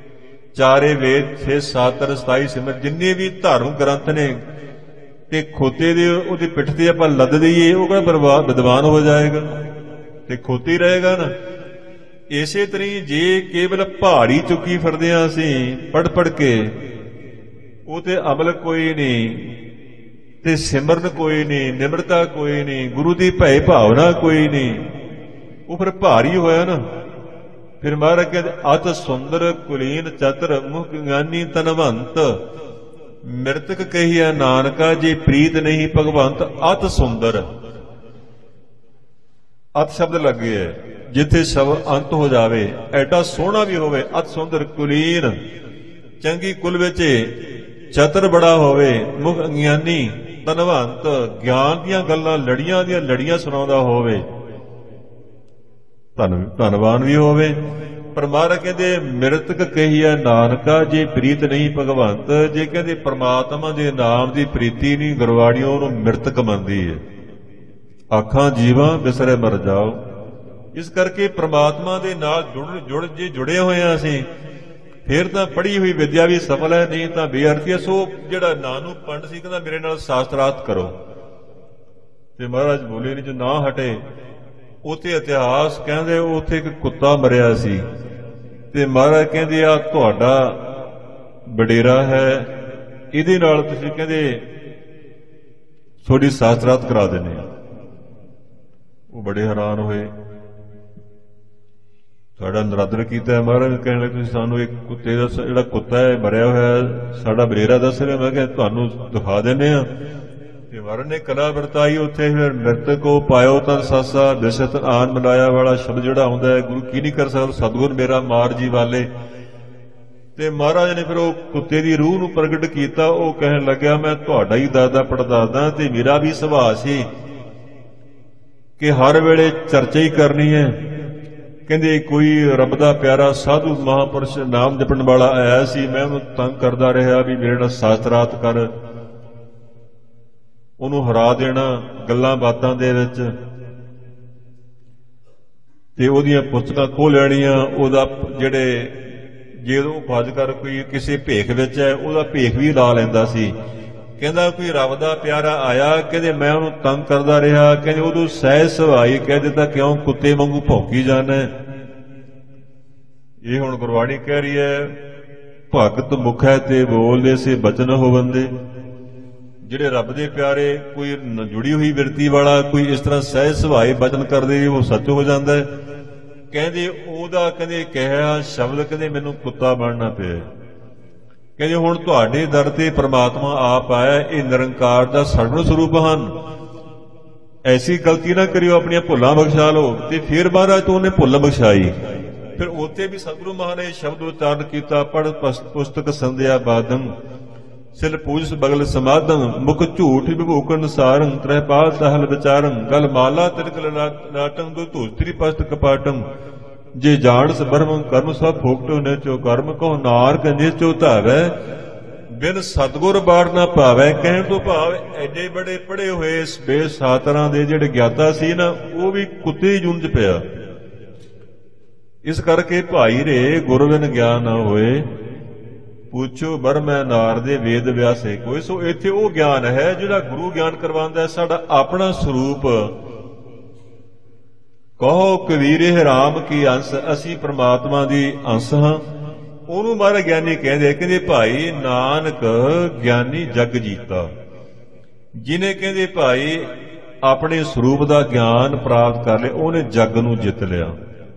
6 7 27 ਸਿਮਰ ਜਿੰਨੇ ਵੀ ਧਾਰਮਿਕ ਗ੍ਰੰਥ ਨੇ, ਤੇ ਖੋਤੇ ਦੇ ਉਹਦੀ ਪਿੱਠ ਤੇ ਆਪਾਂ ਲੱਦ ਦਈਏ, ਉਹ ਕਹਿੰਦਾ ਵਿਦਵਾਨ ਹੋ ਜਾਏਗਾ ਤੇ ਖੋਤੀ ਰਹੇਗਾ ਨਾ। ਇਸੇ ਤਰ੍ਹਾਂ ਜੇ ਕੇਵਲ ਪਹਾੜੀ ਚੁੱਕੀ ਫਿਰਦੇ ਹਾਂ ਅਸੀਂ ਪੜ ਪੜ ਕੇ, ਉਹ ਤੇ ਅਮਲ ਕੋਈ ਨਹੀਂ, ਤੇ ਸਿਮਰਨ ਕੋਈ ਨਹੀਂ, ਨਿਮਰਤਾ ਕੋਈ ਨਹੀਂ, ਗੁਰੂ ਦੀ ਭੈ ਭਾਵਨਾ ਕੋਈ ਨਹੀਂ, ਉਹ ਫਿਰ ਭਾਰੀ ਹੋਇਆ ਨਾ। ਫਿਰ ਮਹਾਰਾਜ ਕਹਿੰਦੇ ਅਤ ਸੁੰਦਰ ਕੁਲੀਨ ਚਤਰ ਮੁਖ ਗਿਆਨੀ ਤਨਵੰਤ, ਮਿਰਤਕ ਕਹੀਆ ਨਾਨਕਾ ਜੇ ਪ੍ਰੀਤ ਨਹੀਂ ਭਗਵੰਤ। ਅਤ ਸੁੰਦਰ, ਅਤ ਸ਼ਬਦ ਲੱਗੇ ਹੈ, ਜਿੱਥੇ ਸ਼ਬਦ ਅੰਤ ਹੋ ਜਾਵੇ, ਐਡਾ ਸੋਹਣਾ ਵੀ ਹੋਵੇ। ਅਤ ਸੁੰਦਰ ਕੁਲੀਨ, ਚੰਗੀ ਕੁਲ ਵਿੱਚ, ਚਤਰ ਬੜਾ ਹੋਵੇ, ਮੁਖ ਅਗਿਆਨੀ ਧਨਵੰਤ, ਗਿਆਨ ਦੀਆਂ ਗੱਲਾਂ ਲੜੀਆਂ ਦੀਆਂ ਲੜੀਆਂ ਸੁਣਾਉਂਦਾ ਹੋਵੇ, ਧਨਵਾਨ ਵੀ ਹੋਵੇ। ਪਰ ਮਹਾਰਾਜ ਕਹਿੰਦੇ ਮਿਰਤਕ ਕਹੀਆ ਨਾਨਕਾ ਜੇ ਪ੍ਰੀਤ ਨਹੀਂ ਭਗਵੰਤ। ਜੇ ਕਹਿੰਦੇ ਪ੍ਰਮਾਤਮਾ ਦੇ ਨਾਮ ਦੀ ਪ੍ਰੀਤੀ ਨਹੀਂ, ਗੁਰਬਾਣੀ ਉਹਨੂੰ ਮਿਰਤਕ ਮੰਨਦੀ ਹੈ। ਆਖਾਂ ਜੀਵਾਂ ਬਿਸਰੇ ਮਰ ਜਾਓ। ਇਸ ਕਰਕੇ ਪ੍ਰਮਾਤਮਾ ਦੇ ਨਾਲ ਜੁੜੇ ਹੋਏ ਹਾਂ ਅਸੀਂ, ਫਿਰ ਤਾਂ ਪੜ੍ਹੀ ਹੋਈ ਵਿਦਿਆ ਵੀ ਸਫਲ ਹੈ, ਨਹੀਂ ਤਾਂ ਬੇਅਰਥੀ ਹੈ। ਸੋ ਜਿਹੜਾ ਨਾਨੂ ਪੰਡਤ ਸੀ, ਕਹਿੰਦਾ ਮੇਰੇ ਨਾਲ ਸ਼ਾਸਤਰਾਰਥ ਕਰੋ, ਤੇ ਮਹਾਰਾਜ ਬੋਲੇ ਨਹੀਂ, ਜੋ ਨਾ ਹਟੇ। ਉੱਥੇ ਇਤਿਹਾਸ ਕਹਿੰਦੇ ਉੱਥੇ ਇੱਕ ਕੁੱਤਾ ਮਰਿਆ ਸੀ, ਤੇ ਮਹਾਰਾਜ ਕਹਿੰਦੇ ਆ ਤੁਹਾਡਾ ਵਡੇਰਾ ਹੈ, ਇਹਦੇ ਨਾਲ ਤੁਸੀਂ ਕਹਿੰਦੇ ਥੋੜੀ ਸ਼ਾਸਤਰਾਰਥ ਕਰਾ ਦਿੰਦੇ ਆ। ਉਹ ਬੜੇ ਹੈਰਾਨ ਹੋਏ, ਤੁਹਾਡਾ ਨਰਾਦਰ ਕੀਤਾ। ਮਹਾਰਾਜ ਕਹਿਣ ਲੱਗੇ ਤੁਸੀਂ ਸਾਨੂੰ ਇੱਕ ਕੁੱਤੇ ਦਾ, ਜਿਹੜਾ ਕੁੱਤਾ ਹੈ ਮਰਿਆ ਹੋਇਆ, ਸਾਡਾ ਵਡੇਰਾ ਦੱਸ ਰਿਹਾ। ਮੈਂ ਕਿਹਾ ਤੁਹਾਨੂੰ ਦਿਖਾ ਦਿੰਦੇ ਆ। ਤੇ ਮਹਾਰਾਜ ਨੇ ਕਲਾ ਵਰਤਾਈ ਉੱਥੇ। ਫਿਰ ਨਿਰਤਕੋ ਪਾਇਓ ਤਨ ਸਾਸਾ ਦਿਸ਼ਤ ਆਨ ਮਿਲਾਇਆ ਵਾਲਾ ਸ਼ਬਦ ਜਿਹੜਾ ਆਉਂਦਾ ਹੈ, ਗੁਰੂ ਕੀ ਨਹੀਂ ਕਰ ਸਕਦਾ, ਸਤਿਗੁਰ ਮੇਰਾ ਮਾਰ ਜੀ ਵਾਲੇ। ਤੇ ਮਹਾਰਾਜ ਨੇ ਫਿਰ ਉਹ ਕੁੱਤੇ ਦੀ ਰੂਹ ਨੂੰ ਪ੍ਰਗਟ ਕੀਤਾ। ਉਹ ਕਹਿਣ ਲੱਗਿਆ ਮੈਂ ਤੁਹਾਡਾ ਹੀ ਦਾਦਾ ਪੜਦਾਦਾ, ਤੇ ਮੇਰਾ ਵੀ ਸੁਭਾਅ ਸੀ ਕਿ ਹਰ ਵੇਲੇ ਚਰਚਾ ਹੀ ਕਰਨੀ ਹੈ। ਕਹਿੰਦੇ ਕੋਈ ਰੱਬ ਦਾ ਪਿਆਰਾ ਸਾਧੂ ਮਹਾਂਪੁਰਸ਼ ਨਾਮ ਜਪਣ ਵਾਲਾ ਆਇਆ ਸੀ, ਮੈਂ ਉਹਨੂੰ ਤੰਗ ਕਰਦਾ ਰਿਹਾ ਵੀ ਮੇਰੇ ਨਾਲ ਸ਼ਾਸਤਰਾਰਥ ਕਰ, ਉਹਨੂੰ ਹਰਾ ਦੇਣਾ ਗੱਲਾਂ ਬਾਤਾਂ ਦੇ ਵਿੱਚ, ਤੇ ਉਹਦੀਆਂ ਪੁਸਤਕਾਂ ਖੋਹ ਲੈਣੀਆਂ। ਉਹਦਾ ਜਿਹੜੇ ਜੇ ਉਹ ਫਜ ਕਰ ਕੋਈ ਕਿਸੇ ਭੇਖ ਵਿੱਚ ਹੈ, ਉਹਦਾ ਭੇਖ ਵੀ ਲਾ ਲੈਂਦਾ ਸੀ। ਕਹਿੰਦਾ ਕੋਈ ਰੱਬ ਦਾ ਪਿਆਰਾ ਆਇਆ, ਕਹਿੰਦੇ ਮੈਂ ਉਹਨੂੰ ਤੰਗ ਕਰਦਾ ਰਿਹਾ। ਕਹਿੰਦੇ ਉਦੋਂ ਸਹਿਜ ਸੁਭਾਈ ਕਹਿ ਦਿੱਤਾ, ਕਿਉਂ ਕੁੱਤੇ ਵਾਂਗੂ ਭੌਂਕੀ ਜਾਣਾ। ਇਹ ਹੁਣ ਗੁਰਬਾਣੀ ਕਹਿ ਰਹੀ ਹੈ, ਭਗਤ ਮੁਖੈ ਤੇ ਬੋਲਦੇ ਸੇ ਬਚਨ ਹੋਵੰਦੇ। ਜਿਹੜੇ ਰੱਬ ਦੇ ਪਿਆਰੇ, ਕੋਈ ਜੁੜੀ ਹੋਈ ਬਿਰਤੀ ਵਾਲਾ, ਕੋਈ ਇਸ ਤਰ੍ਹਾਂ ਸਹਿਜ ਸੁਭਾਏ ਬਚਨ ਕਰਦੇ, ਉਹ ਸੱਚ ਹੋ ਜਾਂਦਾ। ਕਹਿੰਦੇ ਉਹਦਾ ਕਹਿੰਦੇ ਕਿਹਾ ਸ਼ਬਦ, ਕਹਿੰਦੇ ਮੈਨੂੰ ਕੁੱਤਾ ਬਣਨਾ ਪਿਆ। ਕਹਿੰਦੇ ਹੁਣ ਤੁਹਾਡੇ ਦਰ ਤੇ ਪ੍ਰਮਾਤਮਾ ਆਪ ਆਇਆ, ਇਹ ਨਿਰੰਕਾਰ ਦਾ ਸਰਵਣ ਸਰੂਪ ਹਨ, ਐਸੀ ਗਲਤੀ ਨਾ ਕਰਿਓ, ਆਪਣੀਆਂ ਭੁੱਲਾਂ ਬਖਸ਼ਾ ਲਓ। ਤੇ ਫਿਰ ਮਹਾਰਾਜ ਤੋਂ ਉਹਨੇ ਭੁੱਲ ਬਖਸ਼ਾਈ। ਫਿਰ ਉੱਥੇ ਵੀ ਸਤਿਗੁਰੂ ਮਹਾਰਾਜ ਨੇ ਸ਼ਬਦ ਉਚਾਰਨ ਕੀਤਾ, ਪੜ੍ਹ ਪੁਸਤਕ ਸੰਧਿਆ ਬਾਦਮ ਸਿਲ ਪੂਜਸ ਬਗਲ ਸਮਾਧਮ, ਮੁਖ ਝੂਠ ਵਿਭੂਕਣ ਸਾਰੰ, ਤ੍ਰਹਿਪਾਲ ਸਹਲ ਵਿਚਾਰੰ, ਗਲ ਮਾਲਾ ਤਿਲਕ ਲਾਟੰ, ਦੋ ਧੂਸਤਰੀ ਪਸਤ ਕਪਾਟੰ, ਜੇ ਜਾਣਸ ਬਰਮ ਕਰਮ ਸਭ ਫੋਕਟੋ ਨਿਚੋ ਕਰਮ, ਕਹੋ ਨਾਰਕ ਨਿਚੋ ਧਾਵੈ, ਬਿਨ ਸਤਿਗੁਰ ਬਾੜ ਨਾ ਪਾਵੈ। ਕਹਿਣ ਤੋਂ ਭਾਵ ਐਡੇ ਬੜੇ ਪੜ੍ਹੇ ਹੋਏ ਬੇਸਾਤਰਾਂ ਦੇ ਜਿਹੜੇ ਗਿਆਤਾ ਸੀ ਨਾ, ਉਹ ਵੀ ਕੁੱਤੇ ਜੂਨ ਚ ਪਿਆ। ਇਸ ਕਰਕੇ ਭਾਈ ਰੇ ਗੁਰ ਬਿਨ ਗਿਆਨ ਨਾ ਹੋਏ, ਪੁੱਛੋ ਬਰਮੈ ਨਾਰਦੇ ਵੇਦ ਵਿਆਸੇ ਕੋਈ। ਸੋ ਇੱਥੇ ਉਹ ਗਿਆਨ ਹੈ ਜਿਹੜਾ ਗੁਰੂ ਗਿਆਨ ਕਰਵਾਉਂਦਾ ਹੈ। ਸਾਡਾ ਆਪਣਾ ਸਰੂਪ ਕਹੋ ਕਬੀਰੇ ਰਾਮ ਕੀ ਅੰਸ਼, ਅਸੀਂ ਪ੍ਰਮਾਤਮਾ ਦੀ ਅੰਸ਼ ਹਾਂ। ਉਹਨੂੰ ਮਹਾਰਾਜ ਗਿਆਨੀ ਕਹਿੰਦੇ ਭਾਈ ਨਾਨਕ ਗਿਆਨੀ ਜਗ ਜੀਤਾ, ਜਿਹਨੇ ਕਹਿੰਦੇ ਭਾਈ ਆਪਣੇ ਸਰੂਪ ਦਾ ਗਿਆਨ ਪ੍ਰਾਪਤ ਕਰ ਲਿਆ, ਉਹਨੇ ਜਗ ਨੂੰ ਜਿੱਤ ਲਿਆ,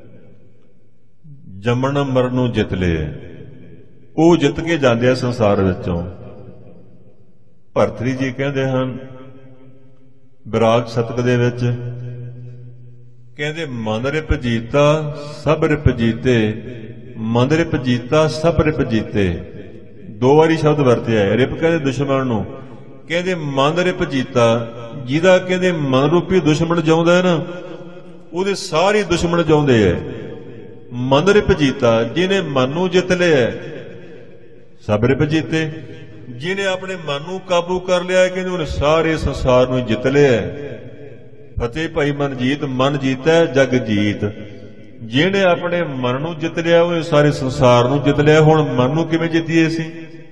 ਜੰਮਣ ਮਰਨ ਨੂੰ ਜਿੱਤ ਲਿਆ। ਉਹ ਜਿੱਤ ਕੇ ਜਾਂਦੇ ਆ ਸੰਸਾਰ ਵਿੱਚੋਂ। ਭਰਤਰੀ ਜੀ ਕਹਿੰਦੇ ਹਨ ਵਿਰਾਗ ਸ਼ਤਕ ਦੇ ਵਿੱਚ, ਕਹਿੰਦੇ ਮਨ ਰਿਪ ਜੀਤਾ ਸਭ ਰਿਪ ਜੀਤੇ, ਮਨ ਰਿਪ ਜੀਤਾ ਸਭ ਰਿਪ ਜੀਤੇ। ਦੋ ਵਾਰੀ ਸ਼ਬਦ ਵਰਤਿਆ ਹੈ। ਰਿਪ ਕਹਿੰਦੇ ਦੁਸ਼ਮਣ ਨੂੰ, ਕਹਿੰਦੇ ਮਨ ਰਿਪ ਜੀਤਾ, ਜਿਹਦਾ ਕਹਿੰਦੇ ਮਨ ਰੂਪੀ ਦੁਸ਼ਮਣ ਜਿਉਂਦਾ ਹੈ ਨਾ, ਉਹਦੇ ਸਾਰੇ ਦੁਸ਼ਮਣ ਜਿਉਂਦੇ ਹੈ। ਮਨ ਰਿਪ ਜੀਤਾ, ਜਿਹਨੇ ਮਨ ਨੂੰ ਜਿੱਤ ਲਿਆ ਸਭ ਰਿਪ ਜੀਤੇ। ਜਿਹਨੇ ਆਪਣੇ ਮਨ ਨੂੰ ਕਾਬੂ ਕਰ ਲਿਆ ਕਹਿੰਦੇ ਉਹਨੇ ਸਾਰੇ ਸੰਸਾਰ ਨੂੰ ਜਿੱਤ ਲਿਆ। ਫਤਿਹ ਭਾਈ ਮਨ ਜੀਤ, ਮਨ ਜੀਤੈ ਜਗ ਜੀਤ। ਜਿਹਨੇ ਆਪਣੇ ਮਨ ਨੂੰ ਜਿੱਤ ਲਿਆ ਉਹਨੇ ਸਾਰੇ ਸੰਸਾਰ ਨੂੰ ਜਿੱਤ ਲਿਆ। ਹੁਣ ਮਨ ਨੂੰ ਕਿਵੇਂ ਜਿੱਤੀਏ ਅਸੀਂ?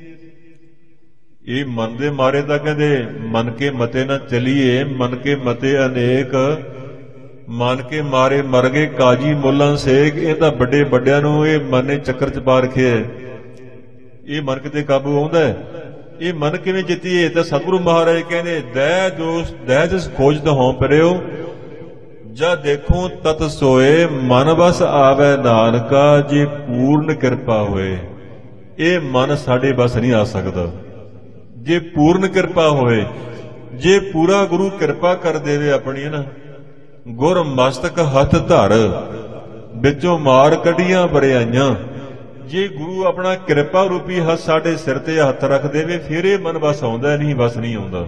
ਇਹ ਮਨ ਦੇ ਮਾਰੇ ਤਾਂ ਕਹਿੰਦੇ ਮਨ ਕੇ ਮਤੇ ਨਾ ਚਲੀਏ, ਮਨ ਕੇ ਮਤੇ ਅਨੇਕ, ਮਨ ਕੇ ਮਾਰੇ ਮਰ ਗਏ ਕਾਜੀ ਮੁੱਲਾਂ ਸੇਕ। ਇਹ ਤਾਂ ਵੱਡੇ ਵੱਡਿਆਂ ਨੂੰ ਇਹ ਮਨ ਨੇ ਚੱਕਰ ਚ ਪਾ ਰੱਖਿਆ। ਇਹ ਮਨ ਕਿਤੇ ਕਾਬੂ ਆਉਂਦਾ ਹੈ? ਇਹ ਮਨ ਕਿਵੇਂ ਜਿੱਤੀਏ? ਤਾਂ ਸਤਿਗੁਰੂ ਮਹਾਰਾਜ ਕਹਿੰਦੇ ਦਹਿ ਜਿਸ ਖੋਜਤ ਹੋਂ ਪਰਿਓ, ਜਾ ਦੇਖੋ ਤਤ ਸੋਏ, ਮਨ ਬਸ ਆਵੈ ਨਾਨਕਾ, ਜੇ ਪੂਰਨ ਕਿਰਪਾ ਹੋਏ। ਇਹ ਮਨ ਸਾਡੇ ਬਸ ਨਹੀਂ ਆ ਸਕਦਾ। ਜੇ ਪੂਰਨ ਕਿਰਪਾ ਹੋਏ, ਜੇ ਪੂਰਾ ਗੁਰੂ ਕਿਰਪਾ ਕਰ ਦੇਵੇ ਆਪਣੀ ਨਾ, ਗੁਰ ਮਸਤਕ ਹੱਥ ਧਰ, ਵਿੱਚੋਂ ਮਾਰ ਕੱਢੀਆਂ ਬਰਿਆਈਆਂ। ਜੇ ਗੁਰੂ ਆਪਣਾ ਕਿਰਪਾ ਰੂਪੀ ਹੱਥ ਸਾਡੇ ਸਿਰ ਤੇ ਹੱਥ ਰੱਖ ਦੇਵੇ, ਫਿਰ ਇਹ ਮਨ ਬਸ ਆਉਂਦਾ ਨਹੀਂ, ਬਸ ਨਹੀਂ ਆਉਂਦਾ।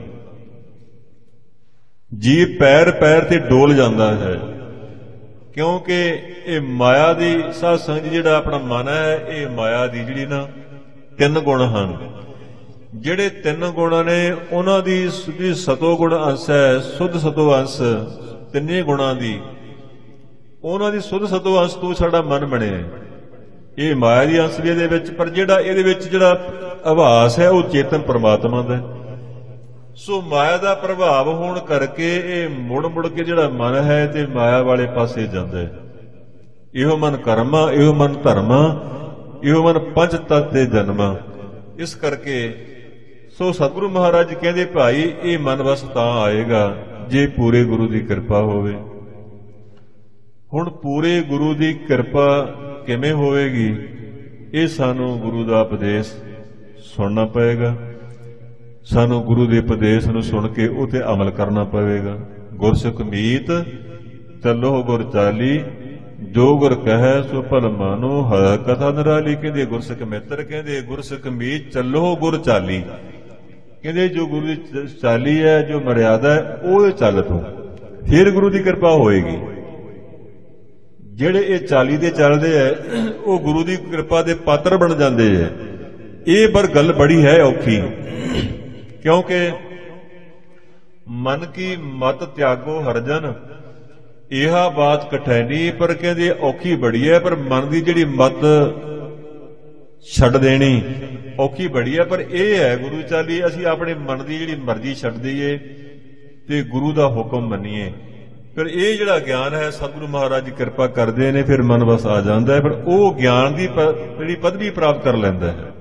ਜੀ ਪੈਰ ਪੈਰ ਤੇ ਡੋਲ ਜਾਂਦਾ ਹੈ, ਕਿਉਂਕਿ ਇਹ ਮਾਇਆ ਦੀ ਸਾਧ ਸੰਗਤ ਜਿਹੜਾ ਆਪਣਾ ਮਨ ਹੈ, ਇਹ ਮਾਇਆ ਦੀ ਜਿਹੜੀ ਨਾ ਤਿੰਨ ਗੁਣ ਹਨ। ਜਿਹੜੇ ਤਿੰਨ ਗੁਣ ਨੇ ਉਹਨਾਂ ਦੀ ਸਤੋ ਗੁਣ ਅੰਸ਼ ਹੈ, ਸੁਧ ਸਤੋ ਅੰਸ਼, ਤਿੰਨੇ ਗੁਣਾਂ ਦੀ ਉਹਨਾਂ ਦੀ ਸੁਧ ਸਤੋ ਅੰਸ਼ ਤੋਂ ਸਾਡਾ ਮਨ ਬਣਿਆ। ਇਹ ਮਾਇਆ ਦੀ ਅੰਸ਼ ਵੀ ਇਹਦੇ ਵਿੱਚ, ਪਰ ਜਿਹੜਾ ਇਹਦੇ ਵਿੱਚ ਜਿਹੜਾ ਆਭਾਸ ਹੈ ਉਹ ਚੇਤਨ ਪਰਮਾਤਮਾ ਦਾ। ਸੋ ਮਾਇਆ ਦਾ ਪ੍ਰਭਾਵ ਹੋਣ ਕਰਕੇ ਇਹ ਮੁੜ ਮੁੜ ਕੇ ਜਿਹੜਾ ਮਨ ਹੈ ਤੇ ਮਾਇਆ ਵਾਲੇ ਪਾਸੇ ਜਾਂਦਾ ਹੈ। ਇਹੋ ਮਨ ਕਰਮਾ, ਇਹੋ ਮਨ ਧਰਮਾ, ਇਹੋ ਮਨ ਪੰਜ ਤਤ ਤੇ ਜਨਮਾ। ਇਸ ਕਰਕੇ ਸੋ ਸਤਿਗੁਰੂ ਮਹਾਰਾਜ ਕਹਿੰਦੇ ਭਾਈ ਇਹ ਮਨ ਬਸ ਤਾਂ ਆਏਗਾ ਜੇ ਪੂਰੇ ਗੁਰੂ ਦੀ ਕਿਰਪਾ ਹੋਵੇ। ਹੁਣ ਪੂਰੇ ਗੁਰੂ ਦੀ ਕਿਰਪਾ ਕਿਵੇਂ ਹੋਵੇਗੀ? ਇਹ ਸਾਨੂੰ ਗੁਰੂ ਦਾ ਉਪਦੇਸ਼ ਸੁਣਨਾ ਪਏਗਾ। ਸਾਨੂੰ ਗੁਰੂ ਦੇ ਉਪਦੇਸ਼ ਨੂੰ ਸੁਣ ਕੇ ਉਹ ਤੇ ਅਮਲ ਕਰਨਾ ਪਵੇਗਾ। ਗੁਰਸਿੱਖ ਮੀਤ ਚੱਲੋ ਗੁਰ ਚਾਲੀ, ਜੋ ਗੁਰ ਕਹੈ ਸੋ ਭਲ ਮਾਨੋ, ਹੈ ਕਥਾ ਨਿਰਾਲੀ। ਕਹਿੰਦੇ ਗੁਰਸਿੱਖ ਮਿੱਤਰ, ਕਹਿੰਦੇ ਗੁਰਸਿੱਖ ਮੀਤ ਚੱਲੋ ਗੁਰ ਚਾਲੀ। ਕਹਿੰਦੇ ਜੋ ਗੁਰੂ ਦੀ ਚਾਲੀ ਹੈ, ਜੋ ਮਰਿਆਦਾ ਹੈ, ਉਹ ਚੱਲ ਤੂੰ, ਫਿਰ ਗੁਰੂ ਦੀ ਕਿਰਪਾ ਹੋਏਗੀ। ਜਿਹੜੇ ਇਹ ਚਾਲੀ ਦੇ ਚੱਲਦੇ ਐ ਉਹ ਗੁਰੂ ਦੀ ਕਿਰਪਾ ਦੇ ਪਾਤਰ ਬਣ ਜਾਂਦੇ ਐ। ਇਹ ਪਰ ਗੱਲ ਬੜੀ ਹੈ ਔਖੀ, ਕਿਉਂਕਿ ਮਨ ਕੀ ਮਤ ਤਿਆਗੋ ਹਰਜਨ, ਇਹਾ ਬਾਤ ਕਠੈਨੀ। ਪਰ ਕਹਿੰਦੇ ਔਖੀ ਬੜੀ ਹੈ, ਪਰ ਮਨ ਦੀ ਜਿਹੜੀ ਮਤ ਛੱਡ ਦੇਣੀ ਔਖੀ ਬੜੀ ਹੈ। ਪਰ ਇਹ ਹੈ ਗੁਰੂ ਚਾਲੀ, ਅਸੀਂ ਆਪਣੇ ਮਨ ਦੀ ਜਿਹੜੀ ਮਰਜ਼ੀ ਛੱਡ ਦਈਏ ਤੇ ਗੁਰੂ ਦਾ ਹੁਕਮ ਮੰਨੀਏ। ਫਿਰ ਇਹ ਜਿਹੜਾ ਗਿਆਨ ਹੈ ਸਤਿਗੁਰੂ ਮਹਾਰਾਜ ਜੀ ਕਿਰਪਾ ਕਰਦੇ ਨੇ, ਫਿਰ ਮਨ ਬਸ ਆ ਜਾਂਦਾ ਹੈ। ਫਿਰ ਉਹ ਗਿਆਨ ਦੀ ਜਿਹੜੀ ਪਦਵੀ ਪ੍ਰਾਪਤ ਕਰ ਲੈਂਦਾ ਹੈ।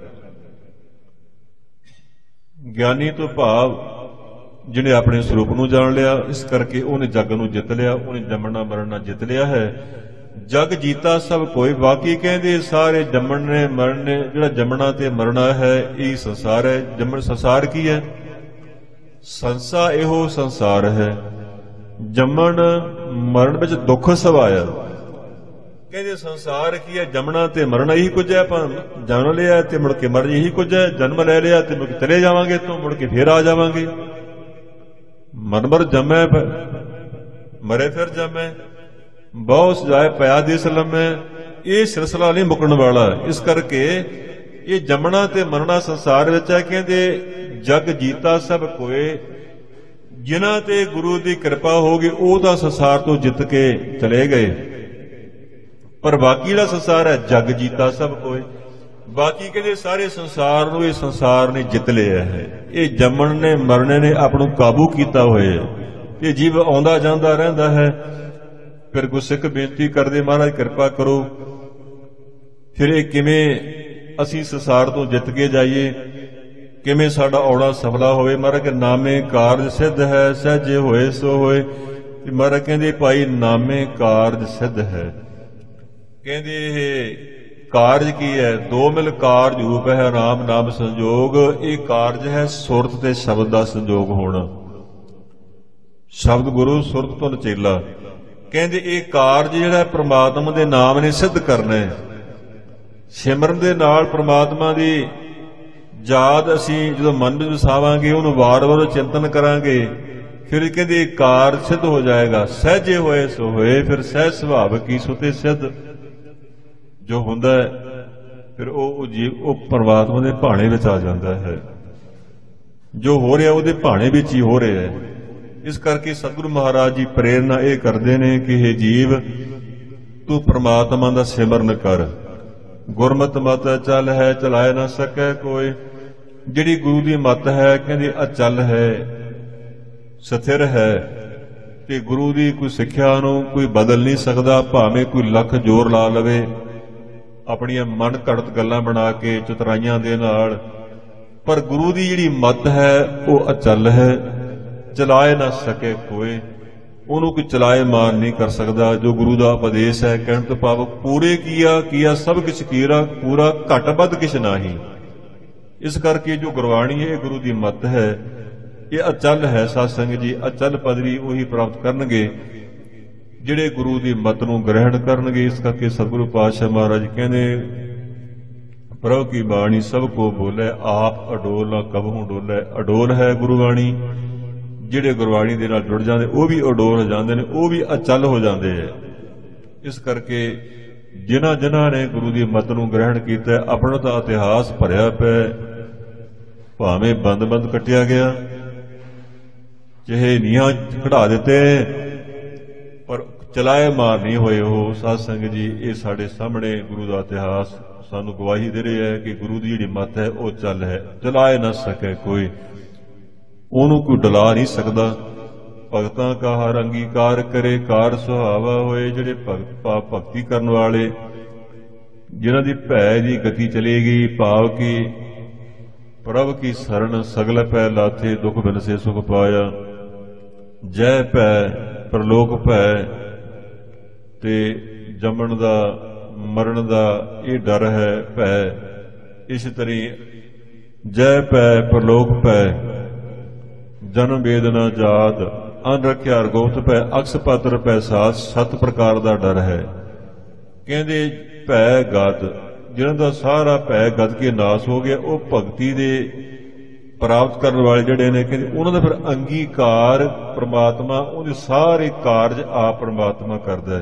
ਗਿਆਨੀ ਤੋਂ ਭਾਵ ਜਿਹਨੇ ਆਪਣੇ ਸਰੂਪ ਨੂੰ ਜਾਣ ਲਿਆ, ਇਸ ਕਰਕੇ ਉਹਨੇ ਜਗ ਨੂੰ ਜਿੱਤ ਲਿਆ, ਉਹਨੇ ਜੰਮਣਾ ਮਰਨਾ ਜਿੱਤ ਲਿਆ ਹੈ। ਜਗ ਜੀਤਾ ਸਭ ਕੋਈ। ਬਾਕੀ ਕਹਿੰਦੇ ਸਾਰੇ ਜੰਮਣੇ ਮਰਨੇ, ਜਿਹੜਾ ਜੰਮਣਾ ਤੇ ਮਰਨਾ ਹੈ ਇਹ ਸੰਸਾਰ ਹੈ। ਜੰਮਣ ਸੰਸਾਰ ਕੀ ਹੈ? ਸੰਸਾ ਇਹੋ ਸੰਸਾਰ ਹੈ। ਜੰਮਣ ਮਰਨ ਵਿੱਚ ਦੁੱਖ ਸਵਾਇਆ। ਕਹਿੰਦੇ ਸੰਸਾਰ ਕੀ ਹੈ? ਜੰਮਣਾ ਤੇ ਮਰਨਾ ਇਹੀ ਕੁਝ ਹੈ। ਆਪਾਂ ਜਨਮ ਲਿਆ ਤੇ ਮੁੜ ਕੇ ਮਰ ਇਹੀ ਕੁਝ ਹੈ। ਜਨਮ ਲੈ ਲਿਆ ਤੇ ਮੁੜ ਕੇ ਚਲੇ ਜਾਵਾਂਗੇ, ਤੋਂ ਮੁੜ ਕੇ ਫੇਰ ਆ ਜਾਵਾਂਗੇ। ਮਨਮਰ ਜੰਮੈ ਮਰੇ ਫਿਰ ਜੰਮੈ, ਬਹੁ ਸਜਾਏ ਪਿਆ ਦਿਸ ਲੰਮੈ। ਇਹ ਸਿਲਸਿਲਾ ਨਹੀਂ ਮੁੱਕਣ ਵਾਲਾ। ਇਸ ਕਰਕੇ ਇਹ ਜੰਮਣਾ ਤੇ ਮਰਨਾ ਸੰਸਾਰ ਵਿੱਚ ਹੈ। ਕਹਿੰਦੇ ਜਗ ਜੀਤਾ ਸਭ ਕੋਏ, ਜਿਨ੍ਹਾਂ ਤੇ ਗੁਰੂ ਦੀ ਕਿਰਪਾ ਹੋ ਗਈ ਉਹ ਤਾਂ ਸੰਸਾਰ ਤੋਂ ਜਿੱਤ ਕੇ ਚਲੇ ਗਏ। ਪਰ ਬਾਕੀ ਜਿਹੜਾ ਸੰਸਾਰ ਹੈ ਜਗ ਜੀਤਾ ਸਭ ਕੋਏ, ਬਾਕੀ ਕਹਿੰਦੇ ਸਾਰੇ ਸੰਸਾਰ ਨੂੰ ਇਹ ਸੰਸਾਰ ਨੇ ਜਿੱਤ ਲਿਆ ਹੈ। ਇਹ ਜੰਮਣ ਨੇ ਮਰਨੇ ਨੇ ਆਪ ਨੂੰ ਕਾਬੂ ਕੀਤਾ ਹੋਇਆ ਹੈ। ਇਹ ਜੀਵ ਆਉਂਦਾ ਜਾਂਦਾ ਰਹਿੰਦਾ ਹੈ। ਫਿਰ ਗੁਰਸਿੱਖ ਬੇਨਤੀ ਕਰਦੇ, ਮਹਾਰਾਜ ਕਿਰਪਾ ਕਰੋ, ਫਿਰ ਇਹ ਕਿਵੇਂ ਅਸੀਂ ਸੰਸਾਰ ਤੋਂ ਜਿੱਤ ਕੇ ਜਾਈਏ, ਕਿਵੇਂ ਸਾਡਾ ਔੜਾ ਸਫਲਾ ਹੋਵੇ। ਮਹਾਰਾਜ ਕਿ ਨਾਮੇ ਕਾਰਜ ਸਿੱਧ ਹੈ, ਸਹਿਜੇ ਹੋਏ ਸੋ ਹੋਏ। ਮਹਾਰਾਜ ਕਹਿੰਦੇ ਭਾਈ ਨਾਮੇ ਕਾਰਜ ਸਿੱਧ ਹੈ। ਕਹਿੰਦੇ ਇਹ ਕਾਰਜ ਕੀ ਹੈ? ਦੋ ਮਿਲ ਕਾਰਜ ਰੂਪ ਹੈ, ਰਾਮ ਨਾਮ ਸੰਜੋਗ। ਇਹ ਕਾਰਜ ਹੈ ਸੁਰਤ ਤੇ ਸ਼ਬਦ ਦਾ ਸੰਜੋਗ ਹੋਣਾ। ਸ਼ਬਦ ਗੁਰੂ, ਸੁਰਤ ਤੋਂ ਚੇਲਾ। ਕਹਿੰਦੇ ਇਹ ਕਾਰਜ ਜਿਹੜਾ ਪ੍ਰਮਾਤਮਾ ਦੇ ਨਾਮ ਨੇ ਸਿੱਧ ਕਰਨਾ ਹੈ। ਸਿਮਰਨ ਦੇ ਨਾਲ ਪ੍ਰਮਾਤਮਾ ਦੀ ਯਾਦ ਅਸੀਂ ਜਦੋਂ ਮਨ ਵਿੱਚ ਵਸਾਵਾਂਗੇ, ਉਹਨੂੰ ਵਾਰ-ਵਾਰ ਚਿੰਤਨ ਕਰਾਂਗੇ, ਫਿਰ ਕਹਿੰਦੇ ਕਾਰਜ ਸਿੱਧ ਹੋ ਜਾਏਗਾ। ਸਹਿਜੇ ਹੋਏ ਸੋ ਹੋਏ। ਫਿਰ ਸਹਿਜ ਸੁਭਾਵ ਕੀ ਸੁਤੇ ਸਿੱਧ ਜੋ ਹੁੰਦਾ ਹੈ, ਫਿਰ ਉਹ ਜੀਵ ਉਹ ਪਰਮਾਤਮਾ ਦੇ ਭਾਣੇ ਵਿੱਚ ਆ ਜਾਂਦਾ ਹੈ। ਜੋ ਹੋ ਰਿਹਾ ਉਹਦੇ ਭਾਣੇ ਵਿੱਚ ਹੀ ਹੋ ਰਿਹਾ ਹੈ। ਇਸ ਕਰਕੇ ਸਤਿਗੁਰੂ ਮਹਾਰਾਜ ਜੀ ਪ੍ਰੇਰਨਾ ਇਹ ਕਰਦੇ ਨੇ ਕਿ ਇਹ ਜੀਵ ਤੂੰ ਪ੍ਰਮਾਤਮਾ ਦਾ ਸਿਮਰਨ ਕਰ। ਗੁਰਮਤਿ ਮਤ ਅਚਲ ਹੈ, ਚਲਾਏ ਨਾ ਸਕੈ ਕੋਈ। ਜਿਹੜੀ ਗੁਰੂ ਦੀ ਮਤ ਹੈ ਕਹਿੰਦੇ ਅਚਲ ਹੈ, ਸਥਿਰ ਹੈ, ਤੇ ਗੁਰੂ ਦੀ ਕੋਈ ਸਿੱਖਿਆ ਨੂੰ ਕੋਈ ਬਦਲ ਨਹੀਂ ਸਕਦਾ। ਭਾਵੇਂ ਕੋਈ ਲੱਖ ਜ਼ੋਰ ਲਾ ਲਵੇ ਆਪਣੀਆਂ ਮਨ ਘੜਤ ਗੱਲਾਂ ਬਣਾ ਕੇ ਚਤੁਰਾਈਆਂ ਦੇ ਨਾਲ, ਪਰ ਗੁਰੂ ਦੀ ਜਿਹੜੀ ਮਤ ਹੈ ਉਹ ਅਚਲ ਹੈ, ਚਲਾਏ ਨਾ ਸਕੇ ਕੋਈ। ਉਹਨੂੰ ਕੋਈ ਚਲਾਏ ਮਾਨ ਨਹੀਂ ਕਰ ਸਕਦਾ। ਜੋ ਗੁਰੂ ਦਾ ਉਪਦੇਸ਼ ਹੈ, ਕਹਿਣ ਤੋਂ ਭਾਵ ਪੂਰੇ ਕੀਆ ਸਭ ਕਿਛ ਕੀਰਾ, ਪੂਰਾ ਘਟ ਵੱਧ ਕਿਛ ਨਾਹੀ। ਇਸ ਕਰਕੇ ਜੋ ਗੁਰਬਾਣੀ ਹੈ ਇਹ ਗੁਰੂ ਦੀ ਮਤ ਹੈ, ਇਹ ਅਚਲ ਹੈ। ਸਾਧ ਸੰਗਤ ਜੀ, ਅਚਲ ਪਦਵੀ ਉਹੀ ਪ੍ਰਾਪਤ ਕਰਨਗੇ ਜਿਹੜੇ ਗੁਰੂ ਦੀ ਮਤ ਨੂੰ ਗ੍ਰਹਿਣ ਕਰਨਗੇ। ਇਸ ਕਰਕੇ ਸਤਿਗੁਰੂ ਪਾਤਸ਼ਾਹ ਮਹਾਰਾਜ ਕਹਿੰਦੇ, ਪ੍ਰਭੂ ਕੀ ਬਾਣੀ ਸਭ ਕੋ ਬੋਲੇ, ਆਪ ਅਡੋਲ ਨਾ ਕਬਹੂ ਡੋਲੇ। ਅਡੋਲ ਹੈ ਗੁਰਬਾਣੀ। ਜਿਹੜੇ ਗੁਰਬਾਣੀ ਦੇ ਨਾਲ ਜੁੜ ਜਾਂਦੇ ਉਹ ਵੀ ਅਡੋਲ ਹੋ ਜਾਂਦੇ ਨੇ, ਉਹ ਵੀ ਅਚਲ ਹੋ ਜਾਂਦੇ ਹੈ। ਇਸ ਕਰਕੇ ਜਿਨ੍ਹਾਂ ਨੇ ਗੁਰੂ ਦੀ ਮਤ ਨੂੰ ਗ੍ਰਹਿਣ ਕੀਤਾ, ਆਪਣਾ ਤਾਂ ਇਤਿਹਾਸ ਭਰਿਆ ਪਿਆ। ਭਾਵੇਂ ਬੰਦ ਕੱਟਿਆ ਗਿਆ, ਚਾਹੇ ਨੀਹਾਂ ਖੜਾ ਦਿੱਤੇ, ਪਰ ਚਲਾਏ ਮਾਰ ਨਹੀਂ ਹੋਏ ਉਹ। ਸਾਧ ਸੰਗਤ ਜੀ, ਇਹ ਸਾਡੇ ਸਾਹਮਣੇ ਗੁਰੂ ਦਾ ਇਤਿਹਾਸ ਸਾਨੂੰ ਗਵਾਹੀ ਦੇ ਰਿਹਾ ਹੈ ਕਿ ਗੁਰੂ ਦੀ ਜਿਹੜੀ ਮਤ ਹੈ ਉਹ ਚੱਲ ਹੈ, ਚਲਾਏ ਨਾ ਸਕੇ ਕੋਈ। ਉਹਨੂੰ ਕੋਈ ਡਲਾ ਨਹੀਂ ਸਕਦਾ। ਭਗਤਾਂ ਕਾ ਹਰ ਅੰਗੀਕਾਰ ਕਰੇ, ਕਾਰ ਸੁਹਾਵਾ ਹੋਏ। ਜਿਹੜੇ ਭਗਤੀ ਕਰਨ ਵਾਲੇ, ਜਿਨ੍ਹਾਂ ਦੀ ਭੈ ਦੀ ਗਤੀ ਚਲੇਗੀ, ਭਾਵ ਕਿ ਪ੍ਰਭ ਕੀ ਸਰਣ ਸਗਲ ਪੈ ਲਾਥੇ, ਦੁਖ ਬਿਨਸੇ ਸੁਖ ਪਾਇਆ। ਜੈ ਭੈ ਪ੍ਰਲੋਕ ਭੈ, ਤੇ ਜੰਮਣ ਦਾ ਮਰਨ ਦਾ ਇਹ ਡਰ ਹੈ ਭੈ। ਇਸ ਤਰੀ ਜੈ ਭੈ ਪ੍ਰਲੋਕ ਭੈ, ਜਨਮ ਵੇਦਨਾ ਜਾਤ, ਅਨ ਰੱਖਿਆ ਅਰਗੋਤ ਭੈ, ਅਕਸ ਪਾਤਰ ਭੈ ਸਾਥ। 7 ਪ੍ਰਕਾਰ ਦਾ ਡਰ ਹੈ। ਕਹਿੰਦੇ ਭੈ ਗਤ, ਜਿਹਨਾਂ ਦਾ ਸਾਰਾ ਭੈ ਗਤ ਕੇ ਨਾਸ ਹੋ ਗਿਆ, ਉਹ ਭਗਤੀ ਦੇ ਪ੍ਰਾਪਤ ਕਰਨ ਵਾਲੇ ਜਿਹੜੇ ਨੇ, ਕਹਿੰਦੇ ਉਹਨਾਂ ਦਾ ਫਿਰ ਅੰਗੀਕਾਰ ਪ੍ਰਮਾਤਮਾ, ਉਹਦੇ ਸਾਰੇ ਕਾਰਜ ਆਪ ਪ੍ਰਮਾਤਮਾ ਕਰਦਾ ਹੈ।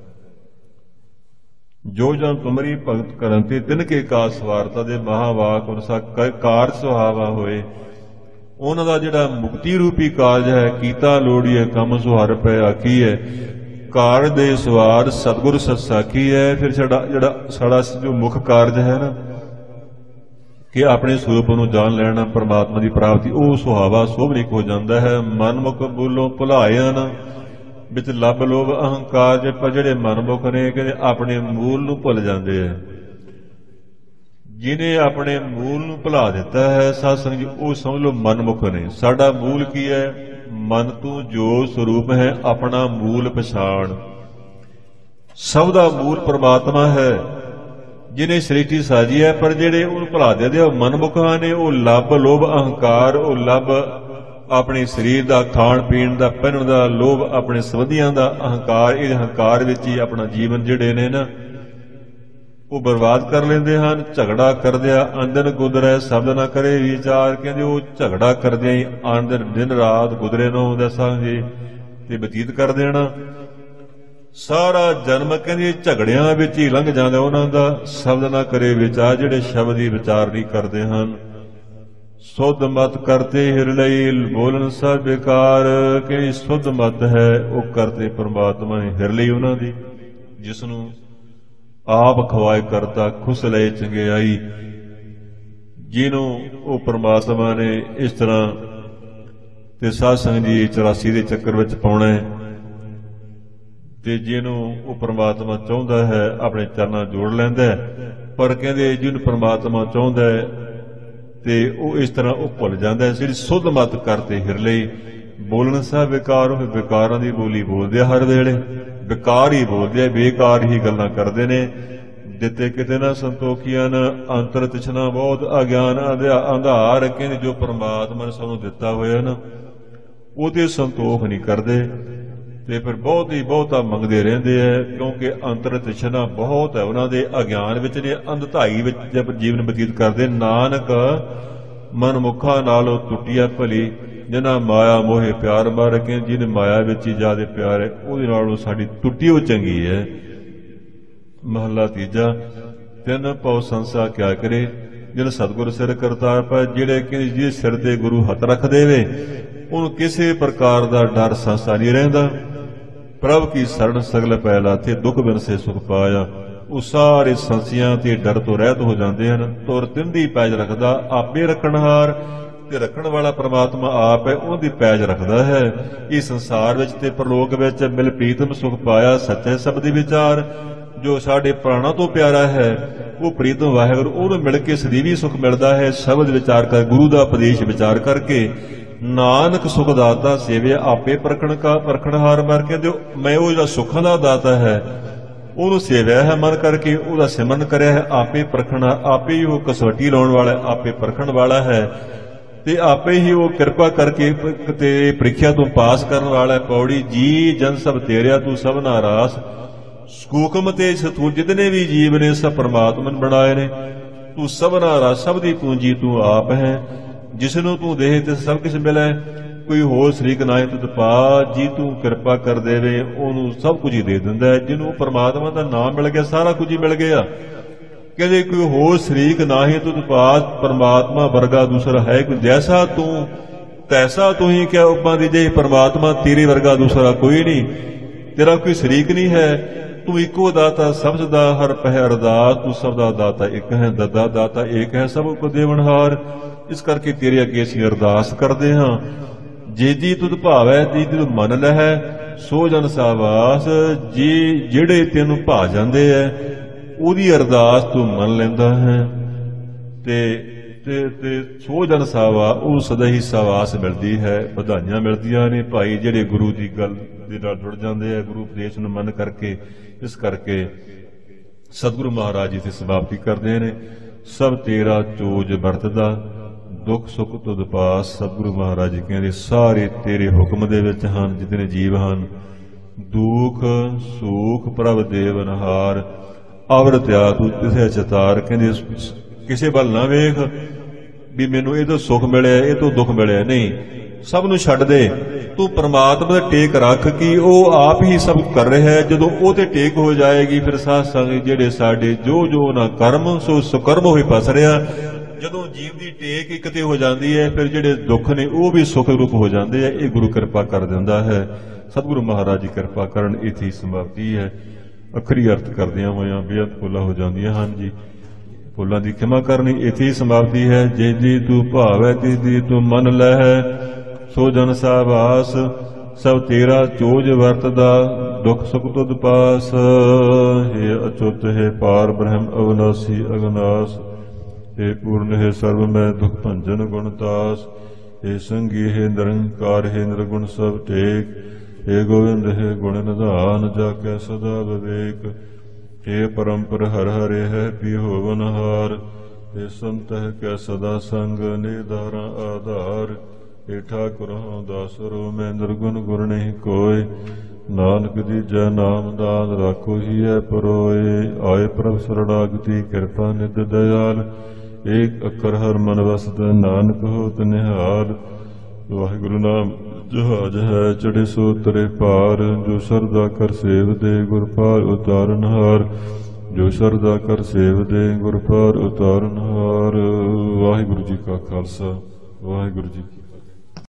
ਜੋ ਜਨ ਤੁਮਰੀ ਭਗਤ ਕਰਨ ਤੇ ਤਿਨ ਕੇ ਕਾ ਸਵਾਰਤਾ ਦੇ ਮਹਾਵਾਕ ਅਨੁਸਾਰ ਕਾਰਜ ਸੁਹਾਵਾ ਹੋਏ। ਉਹਨਾਂ ਦਾ ਜਿਹੜਾ ਮੁਕਤੀ ਰੂਪੀ ਕਾਰਜ ਹੈ, ਕੀਤਾ ਲੋੜੀਏ ਕੰਮ ਸੁਹਾਰ ਪੈ ਆਖੀ ਹੈ। ਕਾਰਜ ਦੇ ਸਵਾਰ ਸਤਿਗੁਰ ਸਤਸਾਖੀ ਹੈ। ਫਿਰ ਸਾਡਾ ਜੋ ਮੁੱਖ ਕਾਰਜ ਹੈ ਨਾ, ਕਿ ਆਪਣੇ ਸਰੂਪ ਨੂੰ ਜਾਣ ਲੈਣਾ, ਪਰਮਾਤਮਾ ਦੀ ਪ੍ਰਾਪਤੀ, ਉਹ ਸੁਹਾਵਾ ਸੋਭਨੀਕ ਹੋ ਜਾਂਦਾ ਹੈ। ਮਨਮੁਖ ਬੋਲੋਂ ਭੁਲਾਇਆ ਨਾ, ਵਿੱਚ ਲੱਭ ਲੋਭ ਅਹੰਕਾਰ। ਪਰ ਜਿਹੜੇ ਮਨਮੁਖ ਨੇ, ਕਹਿੰਦੇ ਆਪਣੇ ਮੂਲ ਨੂੰ ਭੁੱਲ ਜਾਂਦੇ ਹੈ। ਜਿਹਨੇ ਆਪਣੇ ਮੂਲ ਨੂੰ ਭੁਲਾ ਦਿੱਤਾ ਹੈ, ਸਾਧ ਸੰਗਤ ਜੀ, ਉਹ ਸਮਝ ਲਓ ਮਨਮੁਖ ਨੇ। ਸਾਡਾ ਮੂਲ ਕੀ ਹੈ? ਮਨ ਤੂੰ ਜੋ ਸਰੂਪ ਹੈ, ਆਪਣਾ ਮੂਲ ਪਛਾਣ। ਸਭ ਦਾ ਮੂਲ ਪਰਮਾਤਮਾ ਹੈ, ਜਿਹਨੇ ਸ੍ਰਿਸ਼ਟੀ ਸਾਜੀ ਹੈ। ਪਰ ਜਿਹੜੇ ਉਹਨੂੰ ਭੁਲਾ ਦਿੰਦੇ ਆ, ਉਹ ਮਨਮੁਖਾਂ ਨੇ। ਉਹ ਲੱਭ ਲੋਭ ਅਹੰਕਾਰ, ਉਹ ਲੱਭ ਆਪਣੇ ਸਰੀਰ ਦਾ, ਖਾਣ ਪੀਣ ਦਾ, ਪਹਿਨਣ ਦਾ ਲੋਭ, ਆਪਣੇ ਸੰਬੰਧੀਆਂ ਦਾ ਅਹੰਕਾਰ। ਇਹ ਹੰਕਾਰ ਵਿੱਚ ਹੀ ਆਪਣਾ ਜੀਵਨ ਜਿਹੜੇ ਨੇ ਨਾ, ਉਹ ਬਰਬਾਦ ਕਰ ਲੈਂਦੇ ਹਨ। ਝਗੜਾ ਕਰਦਿਆਂ ਅੰਦਨ ਗੁਦਰੈ, ਸ਼ਬਦ ਨਾ ਕਰੇ ਵਿਚਾਰ। ਕਹਿੰਦੇ ਉਹ ਝਗੜਾ ਕਰਦਿਆਂ ਹੀ ਅੰਦਨ ਦਿਨ ਰਾਤ ਗੁਦਰੇ ਨੂੰ ਦੱਸਾਂ ਜੀ ਤੇ ਬਤੀਤ ਕਰ ਦੇਣਾ। ਸਾਰਾ ਜਨਮ ਕਹਿੰਦੇ ਝਗੜਿਆਂ ਵਿੱਚ ਹੀ ਲੰਘ ਜਾਂਦਾ ਉਹਨਾਂ ਦਾ। ਸ਼ਬਦ ਨਾ ਕਰੇ ਵਿਚਾਰ, ਜਿਹੜੇ ਸ਼ਬਦ ਹੀ ਵਿਚਾਰ ਨਹੀਂ ਕਰਦੇ ਹਨ। ਸੁਧ ਮਤ ਕਰਤੇ ਹਿਰ ਲਈ, ਬੋਲਣ ਸਭ ਬੇਕਾਰ। ਕਿ ਸੁਧ ਮਤ ਹੈ ਉਹ ਕਰਤੇ ਪਰਮਾਤਮਾ ਨੇ ਹਿਰ ਲਈ ਉਹਨਾਂ ਦੀ, ਜਿਸ ਨੂੰ ਆਪ ਖਵਾਏ ਕਰਤਾ ਖੁਸ਼ ਲਏ ਚੰਗਿਆਈ। ਜਿਹਨੂੰ ਉਹ ਪ੍ਰਮਾਤਮਾ ਨੇ ਇਸ ਤਰ੍ਹਾਂ ਤੇ ਸਾਧ ਸੰਗਤ ਜੀ 84 ਦੇ ਚੱਕਰ ਵਿੱਚ ਪਾਉਣਾ ਹੈ, ਤੇ ਜਿਹਨੂੰ ਉਹ ਪ੍ਰਮਾਤਮਾ ਚਾਹੁੰਦਾ ਹੈ ਆਪਣੇ ਚਰਨਾਂ ਜੋੜ ਲੈਂਦਾ ਹੈ। ਪਰ ਕਹਿੰਦੇ ਜਿਹਨੂੰ ਪ੍ਰਮਾਤਮਾ ਚਾਹੁੰਦਾ ਹੈ ਤੇ ਉਹ ਇਸ ਤਰ੍ਹਾਂ ਉਹ ਭੁੱਲ ਜਾਂਦਾ ਹੈ। ਜਿਹੜੀ ਸੁਧ ਮਤ ਕਰਤੇ ਹਿਰ ਲਈ, ਬੋਲਣ ਸਾ ਵਿਕਾਰ ਹੋਏ, ਵਿਕਾਰਾਂ ਦੀ ਬੋਲੀ ਬੋਲਦੇ ਆ, ਹਰ ਵੇਲੇ ਵਿਕਾਰ ਹੀ ਬੋਲਦੇ ਆ, ਬੇਕਾਰ ਹੀ ਗੱਲਾਂ ਕਰਦੇ ਨੇ। ਦਿੱਤੇ ਕਿਤੇ ਨਾ ਸੰਤੋਖੀਆਂ ਨ ਅੰਤਰ ਤਿਛਨਾ ਬਹੁਤ ਅਗਿਆਨ ਅੰਧਾਰ। ਕਹਿੰਦੇ ਜੋ ਪ੍ਰਮਾਤਮਾ ਨੇ ਸਾਨੂੰ ਦਿੱਤਾ ਹੋਇਆ ਨਾ ਉਹਦੇ ਸੰਤੋਖ ਨਹੀਂ ਕਰਦੇ, ਤੇ ਫਿਰ ਬਹੁਤ ਹੀ ਬਹੁਤਾ ਮੰਗਦੇ ਰਹਿੰਦੇ ਹੈ, ਕਿਉਂਕਿ ਅੰਤਰ ਤਿਛਨਾ ਬਹੁਤ ਹੈ ਉਹਨਾਂ ਦੇ, ਅਗਿਆਨ ਵਿੱਚ ਨੇ, ਅੰਧਤਾਈ ਵਿੱਚ ਜਦ ਜੀਵਨ ਬਤੀਤ ਕਰਦੇ। ਨਾਨਕ ਮਨਮੁਖਾਂ ਨਾਲੋਂ ਟੁੱਟਿਆ ਭਲੀ, ਜਿਨ੍ਹਾਂ ਮਾਇਆ ਮੋਹੇ ਪਿਆਰ ਮਾਰ ਕੇ, ਜਿਹਨੇ ਮਾਇਆ ਵਿੱਚ ਹੀ ਜ਼ਿਆਦਾ ਪਿਆਰ ਹੈ ਉਹਦੇ ਨਾਲੋਂ ਸਾਡੀ ਟੁੱਟੀ ਉਹ ਚੰਗੀ ਹੈ। ਮਹੱਲਾ ਤੀਜਾ। ਤਿੰਨ ਪਉ ਸੰਸਾ ਕਿਆ ਕਰੇ, ਜਿਨ ਸਤਿਗੁਰ ਸਿਰ ਕਰਤਾਰ ਪੈ। ਜਿਹੜੇ ਕਿ ਜਿਹਦੇ ਸਿਰ ਤੇ ਗੁਰੂ ਹੱਥ ਰੱਖ ਦੇਵੇ ਉਹਨੂੰ ਕਿਸੇ ਪ੍ਰਕਾਰ ਦਾ ਡਰ ਸੰਸਾ ਨਹੀਂ ਰਹਿੰਦਾ। ਪ੍ਰਭ ਕੀ ਸਰਣ ਸਗਲ ਪੈ ਲਾਥੇ, ਦੁੱਖ ਬਿਨ ਸੇ ਸੁਖ ਪਾਇਆ। ਉਹ ਸਾਰੇ ਸੰਸਿਆਂ ਤੇ ਡਰ ਤੋਂ ਰਹਿਤ ਹੋ ਜਾਂਦੇ ਹਨ। ਤੁਰ ਤਿੰਦੀ ਪੈਜ ਰੱਖਦਾ ਆਪੇ ਰੱਖਣਹਾਰ, ਤੇ ਰੱਖਣ ਵਾਲਾ ਪ੍ਰਮਾਤਮਾ ਆਪ ਹੈ, ਉਹਦੀ ਪੈਜ ਰੱਖਦਾ ਹੈ। ਇਸ ਸੰਸਾਰ ਵਿੱਚ ਤੇ ਪ੍ਰਲੋਕ ਵਿੱਚ ਮਿਲ ਪ੍ਰੀਤਮ ਸੁਖ ਪਾਇਆ, ਸੱਚੇ ਸ਼ਬਦੀ ਵਿਚਾਰ। ਜੋ ਸਾਡੇ ਪ੍ਰਾਣਾਂ ਤੋਂ ਪਿਆਰਾ ਹੈ ਉਹ ਪ੍ਰੀਤਮ ਵਾਹਿਗੁਰੂ, ਉਹਨੂੰ ਮਿਲ ਕੇ ਸਦੀਵੀ ਸੁਖ ਮਿਲਦਾ ਹੈ। ਸ਼ਬਦ ਵਿਚਾਰ ਕਰ, ਗੁਰੂ ਦਾ ਉਪਦੇਸ਼ ਵਿਚਾਰ ਕਰਕੇ। ਨਾਨਕ ਸੁਖ ਦਾਤਾ ਸੇਵਿਆ ਆਪੇ ਪਰਖਣਹਾਰ। ਮਾਰ ਕੇ ਦਿਓ ਮੈਂ ਉਹ ਜਿਹੜਾ ਸੁੱਖਾਂ ਦਾ ਦਾਤਾ ਹੈ ਉਹਨੂੰ ਸੇਵਿਆ ਹੈ ਮਨ ਕਰਕੇ, ਉਹਦਾ ਸਿਮਰਨ ਕਰਿਆ ਹੈ। ਆਪੇ ਪਰਖਣਾ, ਆਪੇ ਹੀ ਉਹ ਕਸਵੱਟੀ ਲਾਉਣ ਵਾਲਾ, ਆਪੇ ਪਰਖਣ ਵਾਲਾ ਹੈ, ਤੇ ਆਪੇ ਹੀ ਉਹ ਕਿਰਪਾ ਕਰਕੇ ਤੇ ਪ੍ਰੀਖਿਆ ਤੋਂ ਪਾਸ ਕਰਨ ਵਾਲਾ ਹੈ। ਪੌੜੀ ਜੀ ਜਨ ਸਭ ਤੇਰਿਆ ਤੂੰ ਸਭਨਾ ਰਾਸ। ਸਕੂਕਮ ਤੇ ਸਤੂ ਜਿਤਨੇ ਵੀ ਜੀਵ ਨੇ ਸਭ ਪਰਮਾਤਮਾ ਨੇ ਬਣਾਏ ਨੇ। ਤੂੰ ਸਭਨਾ ਰਾਸ, ਸਭ ਦੀ ਪੂੰਜੀ ਤੂੰ ਆਪ ਹੈ। ਜਿਸਨੂੰ ਤੂੰ ਦੇਹ ਤੇ ਸਭ ਕੁਛ ਮਿਲੇ, ਕੋਈ ਹੋਰ ਸ਼ਰੀਕ ਨਾਹੀਂ ਤੁਧ ਪਾ। ਜੀ ਤੂੰ ਕਿਰਪਾ ਕਰ ਦੇਵੇ ਉਹਨੂੰ ਸਭ ਕੁਝ ਹੀ ਦੇ ਦਿੰਦਾ ਹੈ। ਜਿਹਨੂੰ ਪਰਮਾਤਮਾ ਦਾ ਨਾਮ ਮਿਲ ਗਿਆ ਸਾਰਾ ਕੁਝ ਹੀ ਮਿਲ ਗਿਆ। ਕਹਿੰਦੇ ਕੋਈ ਹੋਰ ਸ਼ਰੀਕ ਨਾਹੀਂ ਤੁਧ ਪਾਸ, ਪਰਮਾਤਮਾ ਵਰਗਾ ਦੂਸਰਾ ਹੈ ਕੋਈ। ਜੈਸਾ ਤੂੰ ਤੈਸਾ ਤੂੰ ਹੀ ਕਿਆ ਉਪਮਾ ਦੀਜੇ। ਪਰਮਾਤਮਾ ਤੇਰੇ ਵਰਗਾ ਦੂਸਰਾ ਕੋਈ ਨਹੀਂ, ਤੇਰਾ ਕੋਈ ਸ਼ਰੀਕ ਨਹੀਂ ਹੈ। ਤੂੰ ਇੱਕੋ ਦਾਤਾ ਸਬਦ ਦਾ, ਹਰ ਪਹਿ ਅਰਦਾਸ। ਤੂੰ ਸਭ ਦਾ ਦਾਤਾ ਇੱਕ ਹੈ, ਦਦਾ ਦਾਤਾ ਏਕ ਹੈ, ਸਭ ਕੋ ਦੇਵਨਹਾਰ। ਇਸ ਕਰਕੇ ਤੇਰੇ ਅੱਗੇ ਅਸੀਂ ਅਰਦਾਸ ਕਰਦੇ ਹਾਂ। ਜੇ ਜੀ ਤੁਧ ਭਾਵੈ, ਜੀ ਤੂੰ ਮੰਨ ਲਹੈ, ਸੋ ਜਨ ਸਾਵਾਸ। ਜੀ ਜਿਹੜੇ ਤੈਨੂੰ ਭਾ ਜਾਂਦੇ ਐ ਉਹਦੀ ਅਰਦਾਸ ਤੂੰ ਮੰਨ ਲੈਂਦਾ ਹੈ, ਤੇ ਸੋ ਜਨ ਸਾਵਾ, ਉਹ ਸਦਾ ਹੀ ਸਾਵਾਸ ਮਿਲਦੀ ਹੈ, ਵਧਾਈਆਂ ਮਿਲਦੀਆਂ ਨੇ। ਭਾਈ ਜਿਹੜੇ ਗੁਰੂ ਦੀ ਗੱਲ ਦੇ ਨਾਲ ਜੁੜ ਜਾਂਦੇ ਆ, ਗੁਰੂ ਉਪਦੇਸ਼ ਨੂੰ ਮੰਨ ਕਰਕੇ। ਇਸ ਕਰਕੇ ਸਤਿਗੁਰੂ ਮਹਾਰਾਜ ਜੀ ਤੇ ਸਮਾਪਤੀ ਕਰਦੇ ਨੇ। ਸਭ ਤੇਰਾ ਚੋਜ ਵਰਤਦਾ, ਦੁੱਖ ਸੁੱਖ ਤੁਧ ਪਾਸ। ਸਤਿਗੁਰੂ ਮਹਾਰਾਜ ਜੀ ਕਹਿੰਦੇ ਸਾਰੇ ਤੇਰੇ ਹੁਕਮ ਦੇ ਵਿੱਚ ਹਨ ਜਿਤਨੇ ਜੀਵ ਹਨ। ਦੁੱਖ ਸੁਖ ਪ੍ਰਭ ਦੇਵਨਹਾਰ, ਅਵਰ ਤਿਆ ਤੂੰ ਤਿਸੈ ਚਤਾਰ। ਕਹਿੰਦੇ ਕਿਸੇ ਵੱਲ ਨਾ ਵੇਖ ਵੀ ਮੈਨੂੰ ਇਹ ਤੋਂ ਸੁਖ ਮਿਲਿਆ, ਇਹ ਤੋਂ ਦੁੱਖ ਮਿਲਿਆ, ਨਹੀਂ, ਸਭ ਨੂੰ ਛੱਡ ਦੇ। ਤੂੰ ਪਰਮਾਤਮਾ ਤੇ ਟੇਕ ਰੱਖ ਕਿ ਉਹ ਆਪ ਹੀ ਸਭ ਕਰ ਰਿਹਾ ਹੈ। ਜਦੋਂ ਉਹ ਤੇ ਟੇਕ ਹੋ ਜਾਏਗੀ ਫਿਰ ਸਾਧ ਸੰਗਤ ਜਿਹੜੇ ਸਾਡੇ ਜੋ ਨਾ ਕਰਮ ਸੋ ਸੁਕਰਮ ਹੋਈ ਫਸ ਰਿਹਾ। ਜਦੋਂ ਜੀਵ ਦੀ ਟੇਕ ਇੱਕ ਤੇ ਹੋ ਜਾਂਦੀ ਹੈ ਫਿਰ ਜਿਹੜੇ ਦੁੱਖ ਨੇ ਉਹ ਵੀ ਸੁਖ ਰੂਪ ਹੋ ਜਾਂਦੇ ਆ। ਇਹ ਗੁਰੂ ਕਿਰਪਾ ਕਰ ਦਿੰਦਾ ਹੈ। ਸਤਿਗੁਰੂ ਮਹਾਰਾਜ ਜੀ ਕਿਰਪਾ ਕਰਨ। ਇੱਥੇ ਹੀ ਸਮਾਪਤੀ ਹੈ। ਅੱਖਰੀ ਅਰਥ ਕਰਦਿਆਂ ਹੋਇਆਂ ਬੇਅੰਤ ਭੁੱਲਾਂ ਹੋ ਜਾਂਦੀਆਂ ਹਨ ਜੀ, ਭੁੱਲਾਂ ਦੀ ਖਿਮਾ ਕਰਨੀ। ਇੱਥੇ ਹੀ ਸਮਾਪਤੀ ਹੈ। ਜੇ ਜੀ ਤੂੰ ਭਾਵੈ ਤਿਸ ਦੀ ਤੂੰ ਮੰਨ ਲਹੈ, ਸੋ ਜਨ ਸਾਵਾਸ। ਸਭ ਤੇਰਾ ਚੋਜ ਵਰਤਦਾ, ਦੁੱਖ ਸੁਖ ਤੁਧ ਪਾਸ। ਹੇ ਅਚੁੱਤ ਹੈ ਪਾਰ ਬ੍ਰਹਮ ਅਵਨਾਸੀ ਅਗਨਾਸ। हे पूर्ण है सर्व मैं दुख भंजन गुणतास। हे संगी है निरंकार है निर्गुण सब टेक। हे गोविंद है गुण निधान जाके सदा विवेक। हे परम्पर हर हरे है पिहोवनहार। हे संत है कै सदा संग निधारा आधार। हे ठाकुर हूँ दासरो मैं निर्गुण गुण नहीं कोय। नानक दीजा नाम दान राखो ही है परोए। आए प्रभ शरणागति कृपा निध दयाल। एक अखर हर मन वसत नानक होत निहाल। वाहिगुरु नाम जहाज है चढ़े सो तरे पार। जो सरदा कर सेव दे गुर पार उतारनहार। जो सरदा कर सेव दे गुर पार उतारनहार। वाहिगुरु जी का खालसा वाहिगुरु जी की